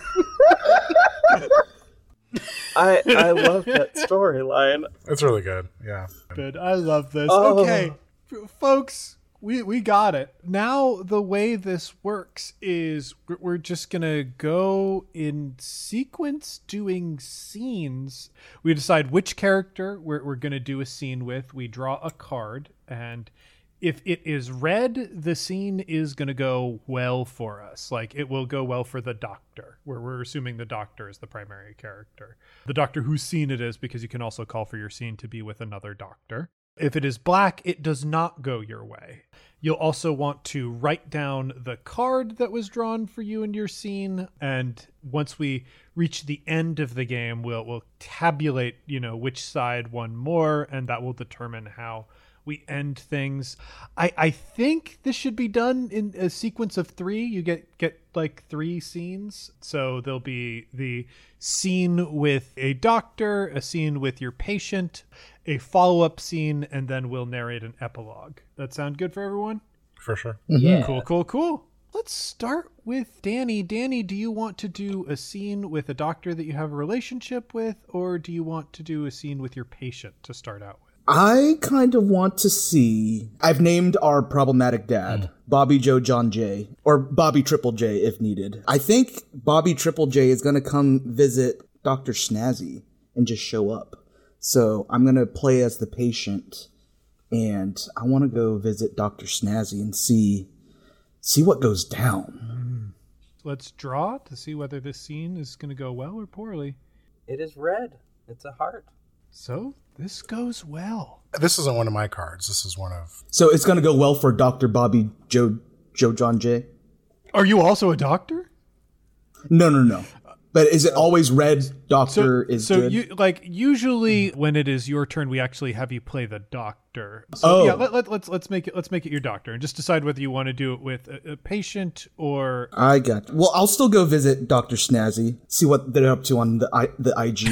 I love that storyline. It's really good, yeah. Good. I love this. Oh. Okay, folks, we got it. Now the way this works is we're just going to go in sequence doing scenes. We decide which character we're going to do a scene with. We draw a card, and if it is red, the scene is going to go well for us. Like, it will go well for the doctor, where we're assuming the doctor is the primary character. The doctor whose scene it is, because you can also call for your scene to be with another doctor. If it is black, it does not go your way. You'll also want to write down the card that was drawn for you in your scene. And once we reach the end of the game, we'll tabulate, which side won more, and that will determine how we end things. I think this should be done in a sequence of 3. You get like 3 scenes. So there'll be the scene with a doctor, a scene with your patient, a follow-up scene, and then we'll narrate an epilogue. That sound good for everyone? For sure. Yeah. Cool. Let's start with Danny. Danny, do you want to do a scene with a doctor that you have a relationship with, or do you want to do a scene with your patient to start out with? I kind of want to see... I've named our problematic dad, Bobby Joe John J, or Bobby Triple J if needed. I think Bobby Triple J is going to come visit Dr. Snazzy and just show up. So I'm going to play as the patient, and I want to go visit Dr. Snazzy and see what goes down. Let's draw to see whether this scene is going to go well or poorly. It is red. It's a heart. So this goes well. This isn't one of my cards. This is one of... So it's going to go well for Dr. Bobby Joe John J? Are you also a doctor? No. But is it always red doctor is good? So usually when it is your turn, we actually have you play the doctor. So yeah, let's make it your doctor, and just decide whether you want to do it with a patient or... I got you. Well, I'll still go visit Dr. Snazzy, see what they're up to on the IG.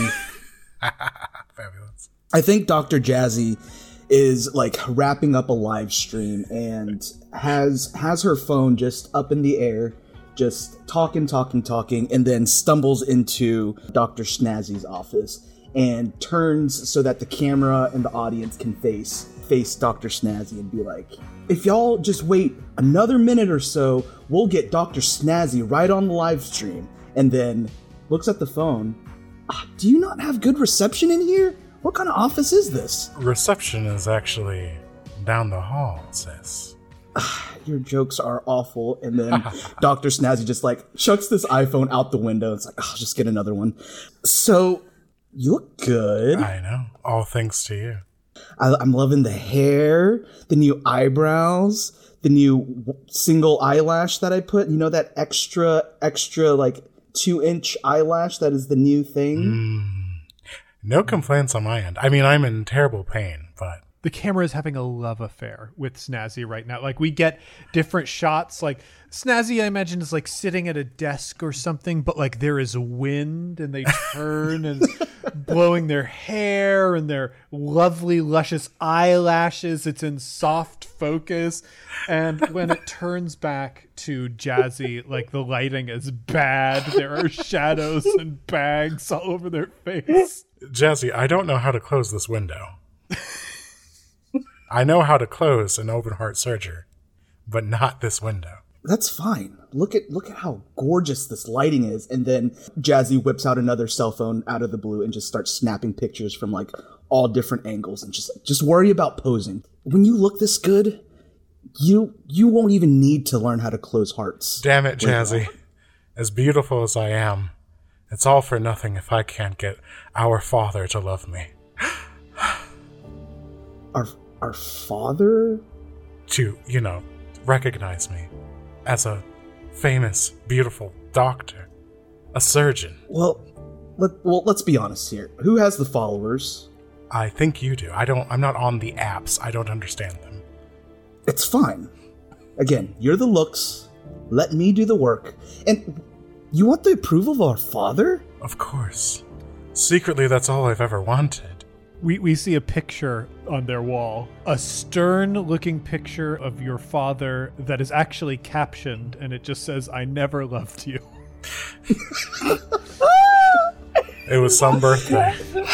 Fabulous. I think Dr. Jazzy is like wrapping up a live stream and has her phone just up in the air, just talking, and then stumbles into Dr. Snazzy's office and turns so that the camera and the audience can face Dr. Snazzy and be like, if y'all just wait another minute or so, we'll get Dr. Snazzy right on the live stream. And then looks at the phone. Do you not have good reception in here? What kind of office is this? Reception is actually down the hall, sis. Your jokes are awful. And then Dr. Snazzy just like chucks this iPhone out the window. It's like, I'll just get another one. So, you look good. I know. All thanks to you. I'm loving the hair, the new eyebrows, the new single eyelash that I put. You know, that extra like 2-inch eyelash that is the new thing. No complaints on my end. I mean, I'm in terrible pain, but the camera is having a love affair with Snazzy right now. Like, we get different shots. Like, Snazzy, I imagine, is like sitting at a desk or something, but like there is wind and they turn and blowing their hair and their lovely, luscious eyelashes. It's in soft focus. And when it turns back to Jazzy, like, the lighting is bad. There are shadows and bags all over their face. Jazzy, I don't know how to close this window. I know how to close an open heart surgery, but not this window. That's fine. Look at how gorgeous this lighting is. And then Jazzy whips out another cell phone out of the blue and just starts snapping pictures from like all different angles and just worry about posing. When you look this good, you won't even need to learn how to close hearts. Damn it, Jazzy. As beautiful as I am, it's all for nothing if I can't get our father to love me. Our father? To, recognize me as a famous, beautiful doctor, a surgeon. Well, let's be honest here. Who has the followers? I think you do. I'm not on the apps. I don't understand them. It's fine. Again, you're the looks. Let me do the work. And you want the approval of our father? Of course. Secretly, that's all I've ever wanted. We see a picture on their wall, a stern-looking picture of your father that is actually captioned, and it just says, "I never loved you." It was some birthday.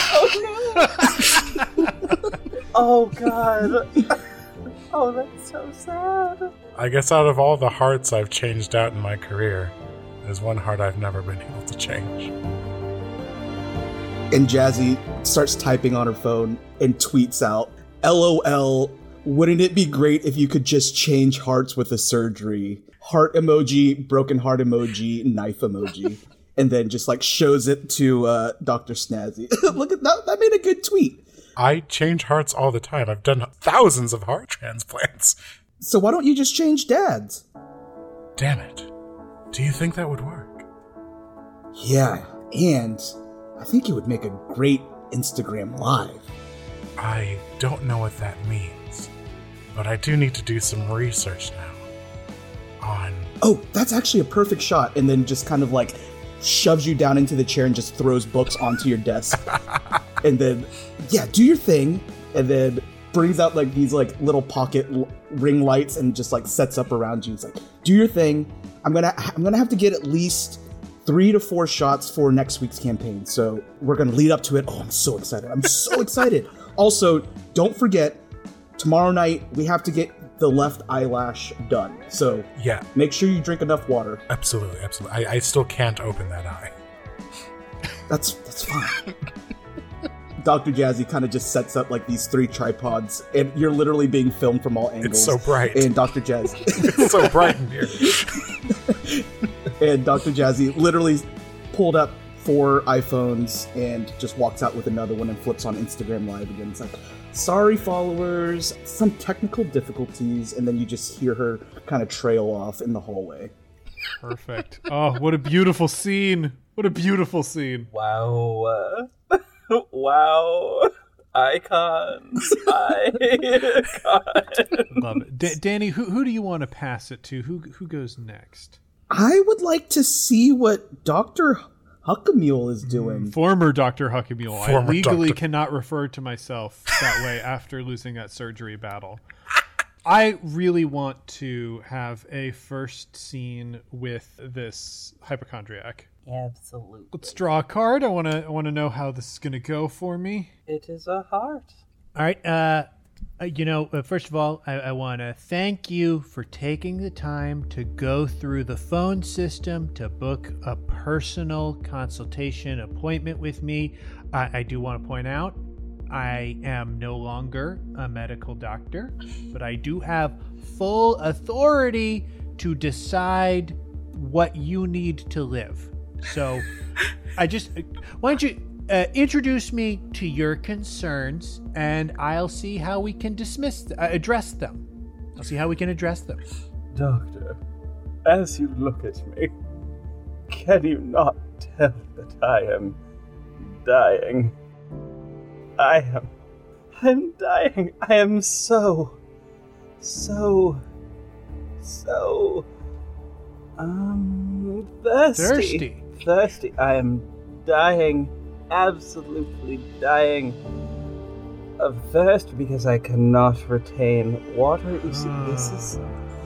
Oh, no. Oh, God. Oh, that's so sad. I guess out of all the hearts I've changed out in my career, there's one heart I've never been able to change. And Jazzy starts typing on her phone and tweets out, "LOL, wouldn't it be great if you could just change hearts with a surgery? Heart emoji, broken heart emoji, knife emoji." And then just like shows it to Dr. Snazzy. Look at that. That made a good tweet. I change hearts all the time. I've done thousands of heart transplants. So why don't you just change dads? Damn it. Do you think that would work? Yeah, and I think it would make a great Instagram Live. I don't know what that means, but I do need to do some research now on... Oh, that's actually a perfect shot, and then just kind of like shoves you down into the chair and just throws books onto your desk. And then, yeah, do your thing, and then brings out like these like little pocket ring lights and just like sets up around you. It's like, do your thing. I'm gonna have to get at least 3 to 4 shots for next week's campaign. So we're going to lead up to it. Oh, I'm so excited. I'm so excited. Also, don't forget, tomorrow night, we have to get the left eyelash done. So yeah, make sure you drink enough water. Absolutely. I still can't open that eye. That's fine. Dr. Jazzy kind of just sets up like these 3 tripods, and you're literally being filmed from all angles. It's so bright. And Dr. Jazzy... It's so bright in here. And Dr. Jazzy literally pulled up 4 iPhones and just walks out with another one and flips on Instagram Live again. It's like, sorry, followers, some technical difficulties, and then you just hear her kind of trail off in the hallway. Perfect. Oh, what a beautiful scene. What a beautiful scene. Wow. Wow. Icons. Love it. Danny, who do you want to pass it to? Who goes next? I would like to see what Dr. Huckamule is doing. Former Dr. Huckamule. I legally Dr. cannot refer to myself that way after losing that surgery battle. I really want to have a first scene with this hypochondriac. Absolutely. Let's draw a card. I want to know how this is going to go for me. It is a heart. All right. First of all, I want to thank you for taking the time to go through the phone system to book a personal consultation appointment with me. I do want to point out, I am no longer a medical doctor, but I do have full authority to decide what you need to live. So why don't you introduce me to your concerns, and I'll see how we can address them. I'll see how we can address them. Doctor, as you look at me, can you not tell that I am dying? I'm dying. I am so thirsty. I am dying, absolutely dying of thirst because I cannot retain water. You see, this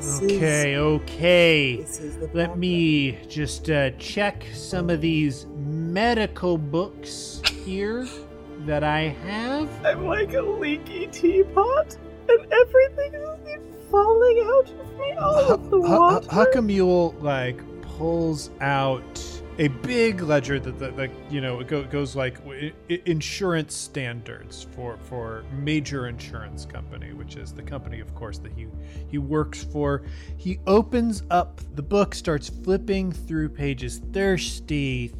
Okay. is Let me just check some of these medical books here that I have. I'm like a leaky teapot, and everything is falling out of me. All of the water. Huckamule pulls out a big ledger that it goes like insurance standards for major insurance company, which is the company, of course, that he works for. He opens up the book, starts flipping through pages. Thirsty.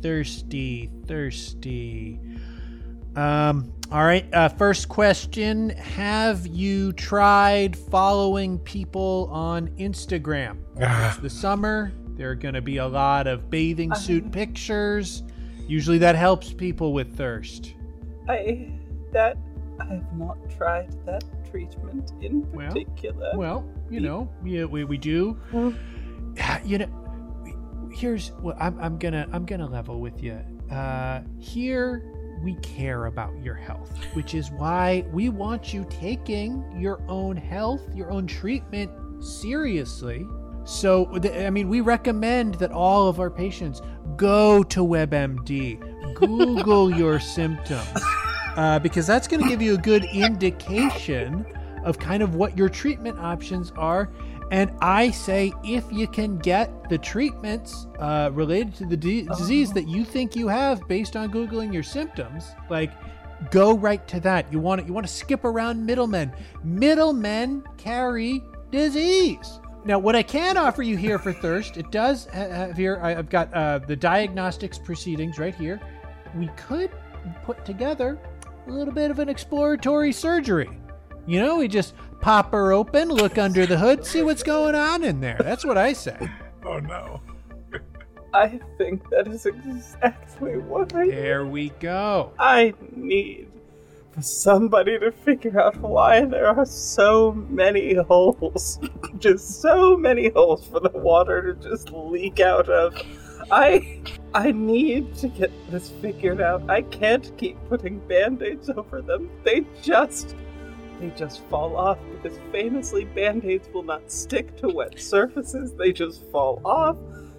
All right. First question: have you tried following people on Instagram? It's the summer. There are going to be a lot of bathing suit pictures. Usually that helps people with thirst. I have not tried that treatment in particular. Well, we do. Here's what I'm gonna level with you. Here we care about your health, which is why we want you taking your own health, your own treatment seriously. So, we recommend that all of our patients go to WebMD, Google your symptoms, because that's going to give you a good indication of kind of what your treatment options are. And I say, if you can get the treatments related to the disease that you think you have based on Googling your symptoms, go right to that. You want to skip around middlemen. Middlemen carry disease. Now, what I can offer you here for thirst, it does have here, I've got the diagnostics proceedings right here. We could put together a little bit of an exploratory surgery. We just pop her open, look under the hood, see what's going on in there. That's what I say. Oh, no. I think that is exactly what There we go. I need for somebody to figure out why there are so many holes. Just so many holes for the water to just leak out of. I need to get this figured out. I can't keep putting band-aids over them. They just fall off, because famously band-aids will not stick to wet surfaces. They just fall off.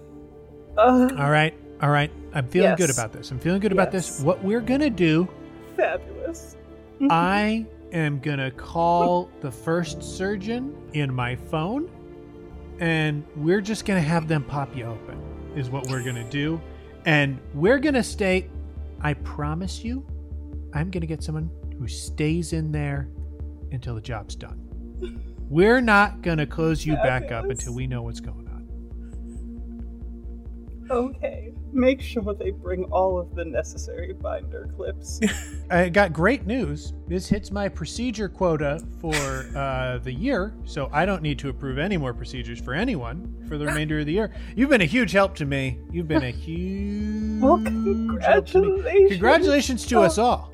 All right. I'm feeling good about this. About this. What we're going to do... Fabulous. I am going to call the first surgeon in my phone, and we're just going to have them pop you open, is what we're going to do. And we're going to stay... I promise you, I'm going to get someone who stays in there until the job's done. We're not going to close you back up until we know what's going on. Okay. Make sure they bring all of the necessary binder clips. I got great news. This hits my procedure quota for the year, so I don't need to approve any more procedures for anyone for the remainder of the year. You've been a huge help to me. You've been a huge well, help to me. Congratulations to us all.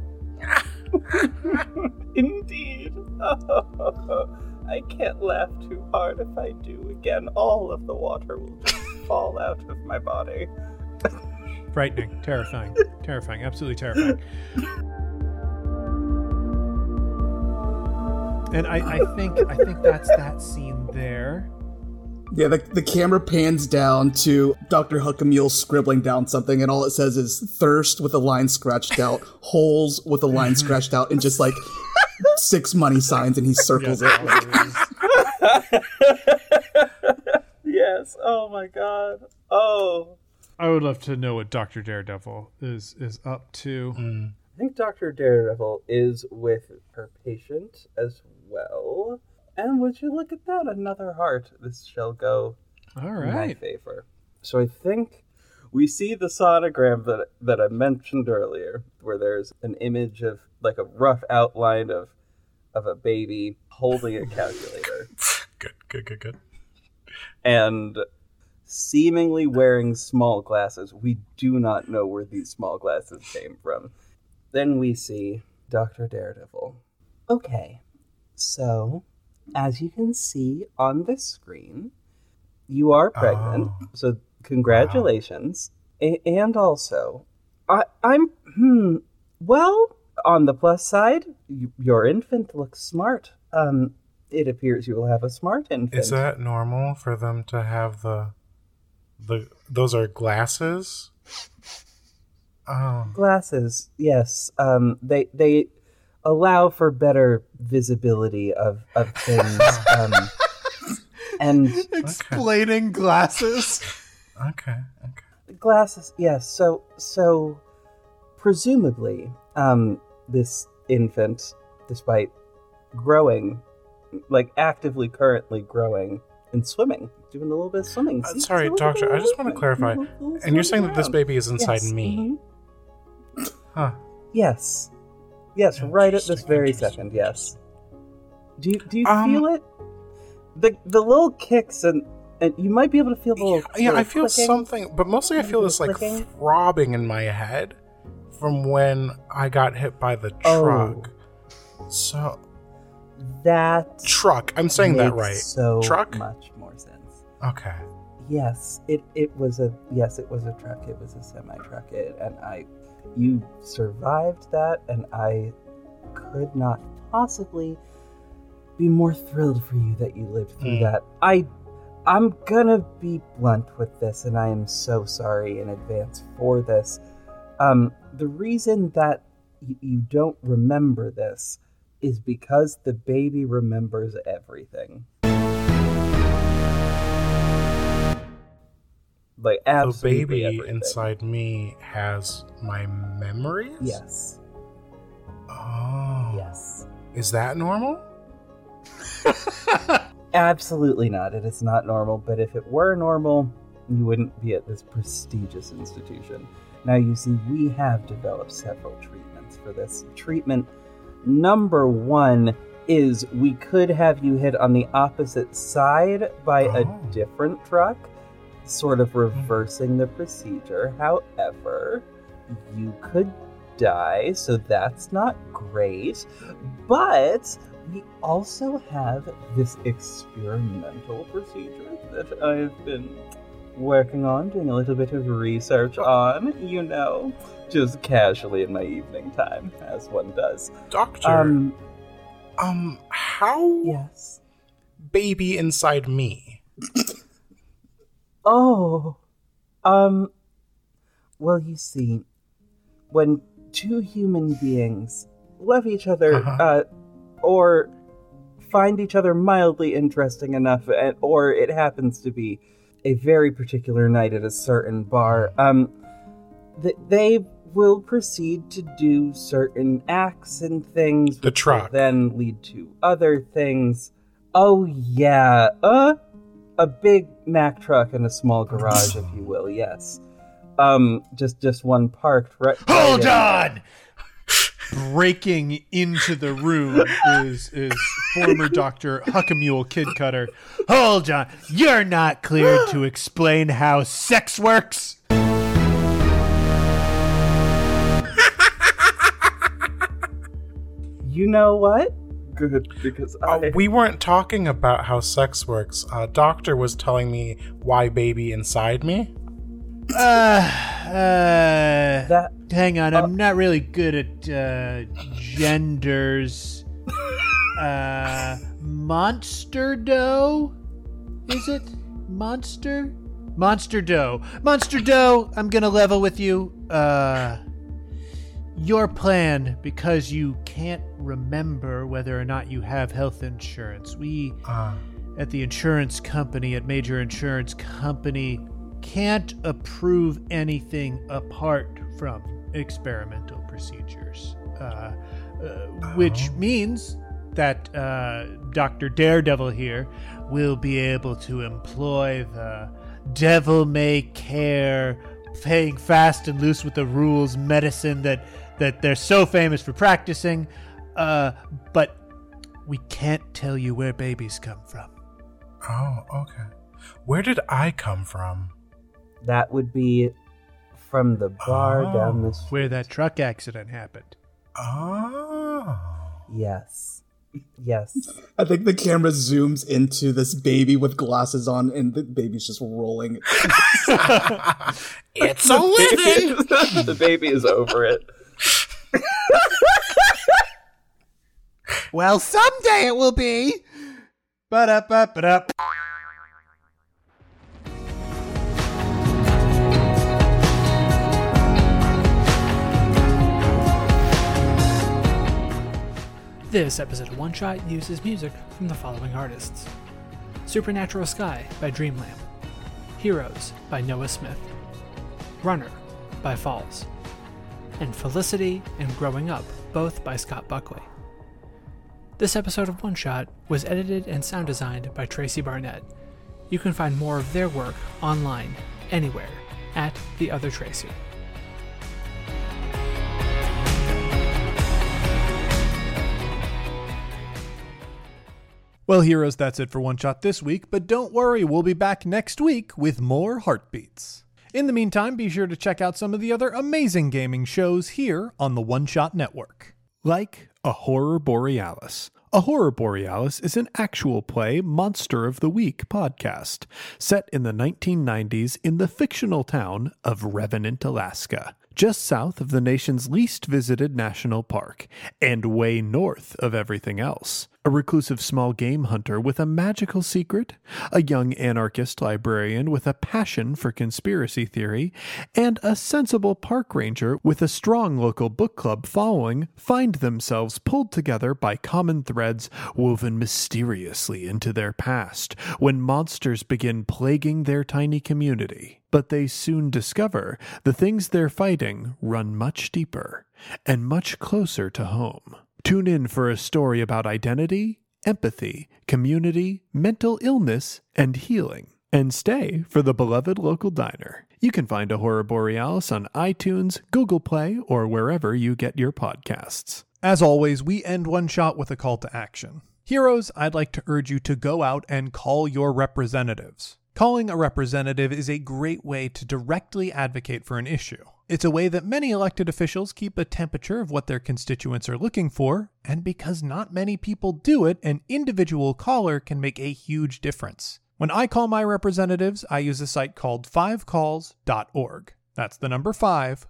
Indeed. I can't laugh too hard. If I do again, all of the water will just fall out of my body. Frightening, terrifying, absolutely terrifying. And I think that's that scene there. Yeah, the camera pans down to Dr. Huckamule scribbling down something, and all it says is thirst with a line scratched out, holes with a line scratched out, and just 6 money signs, and he circles it. Yes, oh my god. Oh. I would love to know what Dr. Daredevil is up to. I think Dr. Daredevil is with her patient as well. And would you look at that? Another heart. This shall go all right. in my favor. So I think we see the sonogram that I mentioned earlier, where there's an image of a rough outline of a baby holding a calculator. Good. And seemingly wearing small glasses. We do not know where these small glasses came from. Then we see Dr. Daredevil. Okay, so as you can see on the screen, you are pregnant. So congratulations. Wow. And also, well, on the plus side, your infant looks smart. It appears you will have a smart infant. Is that normal for them to have those are glasses? Oh. Glasses, yes. They allow for better visibility of things. And explaining glasses. Okay. Glasses, yes. So presumably, this infant, despite growing, like actively currently growing and swimming, doing a little bit of swimming. Sorry, doctor, I just want to clarify. And you're saying that this baby is inside me? Mm-hmm. Huh. Yes, right at this very second, yes. Do you feel it? The little kicks and you might be able to feel the little I feel clicking. something, but mostly I feel this like clicking. throbbing in my head from when I got hit by the truck. So that truck. I'm saying that right. So truck? Much more sense. Okay. Yes, it was a truck. It was a semi truck. You survived that, and I could not possibly be more thrilled for you that you lived through that. I'm gonna be blunt with this, and I am so sorry in advance for this. The reason that you don't remember this is because the baby remembers everything. Like, absolutely the baby everything. inside me has my memories? Yes. Oh. Yes. Is that normal? Absolutely not. It is not normal, but if it were normal, you wouldn't be at this prestigious institution. Now, you see, we have developed several treatments for this. Treatment number 1 is we could have you hit on the opposite side by a different truck, sort of reversing the procedure. However, you could die, so that's not great. But we also have this experimental procedure that I've been working on, doing a little bit of research on, just casually in my evening time, as one does. Doctor, how? Yes. Baby inside me? Oh, well, you see, when two human beings love each other, or find each other mildly interesting enough, or it happens to be a very particular night at a certain bar, they will proceed to do certain acts and things, the truck will then lead to other things. Oh yeah, a big Mack truck in a small garage, if you will. Yes, just one parked right. Hold on. Breaking into the room is former Dr. Huckamule Kidcutter. Hold on, you're not cleared to explain how sex works? You know what? Good, because we weren't talking about how sex works. Doctor was telling me why baby inside me. Hang on, I'm not really good at genders. Monster dough? Is it? Monster? Monster dough. Monster dough, I'm gonna level with you. Your plan, because you can't remember whether or not you have health insurance. We, at the insurance company, at Major Insurance Company, can't approve anything apart from experimental procedures, which means that Dr. Daredevil here will be able to employ the devil-may-care, playing fast and loose with the rules medicine that they're so famous for practicing, but we can't tell you where babies come from. Oh, okay. Where did I come from? That would be from the bar down the street. Where that truck accident happened. Oh. Yes. Yes. I think the camera zooms into this baby with glasses on, and the baby's just rolling. It's a living! The baby is over it. Well, someday it will be. Ba-da-ba-ba-da. This episode of One Shot uses music from the following artists: Supernatural Sky by Dreamlamp, Heroes by Noah Smith, Runner by Falls, and Felicity and Growing Up, both by Scott Buckley. This episode of One Shot was edited and sound designed by Tracy Barnett. You can find more of their work online, anywhere, at The Other Tracy. Well, heroes, that's it for One Shot this week, but don't worry, we'll be back next week with more Heartbeats. In the meantime, be sure to check out some of the other amazing gaming shows here on the One Shot Network. Like Ahura Borealis. Ahura Borealis is an actual play Monster of the Week podcast set in the 1990s in the fictional town of Revenant, Alaska, just south of the nation's least visited national park and way north of everything else. A reclusive small game hunter with a magical secret, a young anarchist librarian with a passion for conspiracy theory, and a sensible park ranger with a strong local book club following find themselves pulled together by common threads woven mysteriously into their past when monsters begin plaguing their tiny community. But they soon discover the things they're fighting run much deeper and much closer to home. Tune in for a story about identity, empathy, community, mental illness, and healing. And stay for the beloved local diner. You can find Ahura Borealis on iTunes, Google Play, or wherever you get your podcasts. As always, we end One Shot with a call to action. Heroes, I'd like to urge you to go out and call your representatives. Calling a representative is a great way to directly advocate for an issue. It's a way that many elected officials keep a temperature of what their constituents are looking for, and because not many people do it, an individual caller can make a huge difference. When I call my representatives, I use a site called 5calls.org. That's the number 5,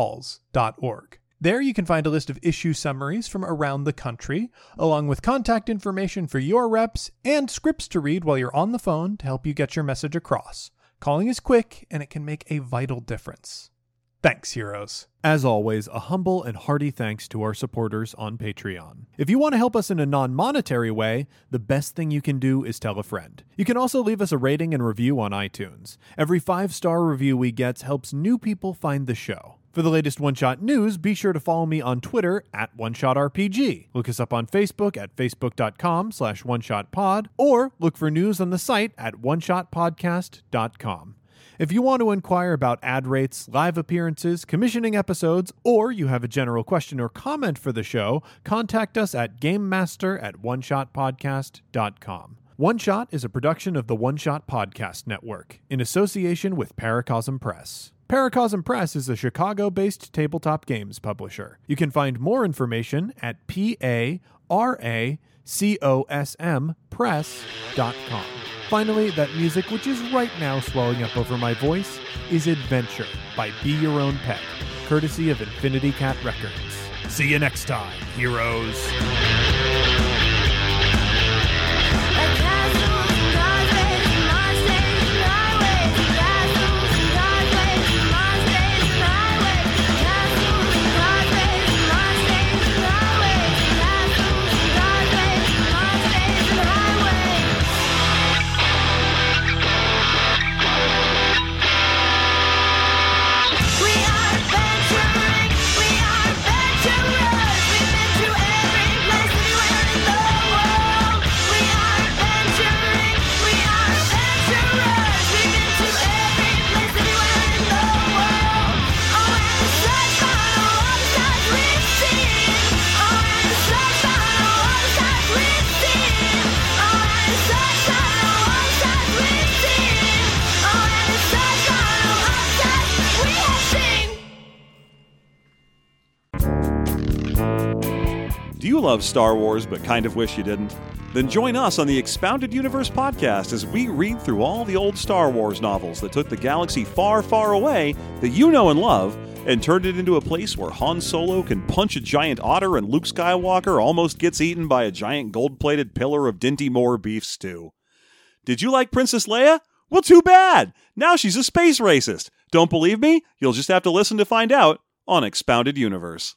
calls.org. There you can find a list of issue summaries from around the country, along with contact information for your reps and scripts to read while you're on the phone to help you get your message across. Calling is quick, and it can make a vital difference. Thanks, heroes. As always, a humble and hearty thanks to our supporters on Patreon. If you want to help us in a non-monetary way, the best thing you can do is tell a friend. You can also leave us a rating and review on iTunes. Every 5-star review we get helps new people find the show. For the latest One Shot news, be sure to follow me on Twitter at OneShotRPG. Look us up on Facebook at facebook.com/OneShotPod, or look for news on the site at OneShotPodcast.com. If you want to inquire about ad rates, live appearances, commissioning episodes, or you have a general question or comment for the show, contact us at GameMaster@OneShotPodcast.com. One Shot is a production of the One Shot Podcast Network, in association with Paracosm Press. Paracosm Press is a Chicago-based tabletop games publisher. You can find more information at paracosmpress.com. Finally, that music, which is right now swelling up over my voice, is Adventure by Be Your Own Pet, courtesy of Infinity Cat Records. See you next time, heroes. We are adventuring, we are adventurers. We've been to every place. Do you love Star Wars but kind of wish you didn't? Then join us on the Expounded Universe podcast as we read through all the old Star Wars novels that took the galaxy far, far away that you know and love and turned it into a place where Han Solo can punch a giant otter and Luke Skywalker almost gets eaten by a giant gold-plated pillar of Dinty Moore beef stew. Did you like Princess Leia? Well, too bad! Now she's a space racist. Don't believe me? You'll just have to listen to find out on Expounded Universe.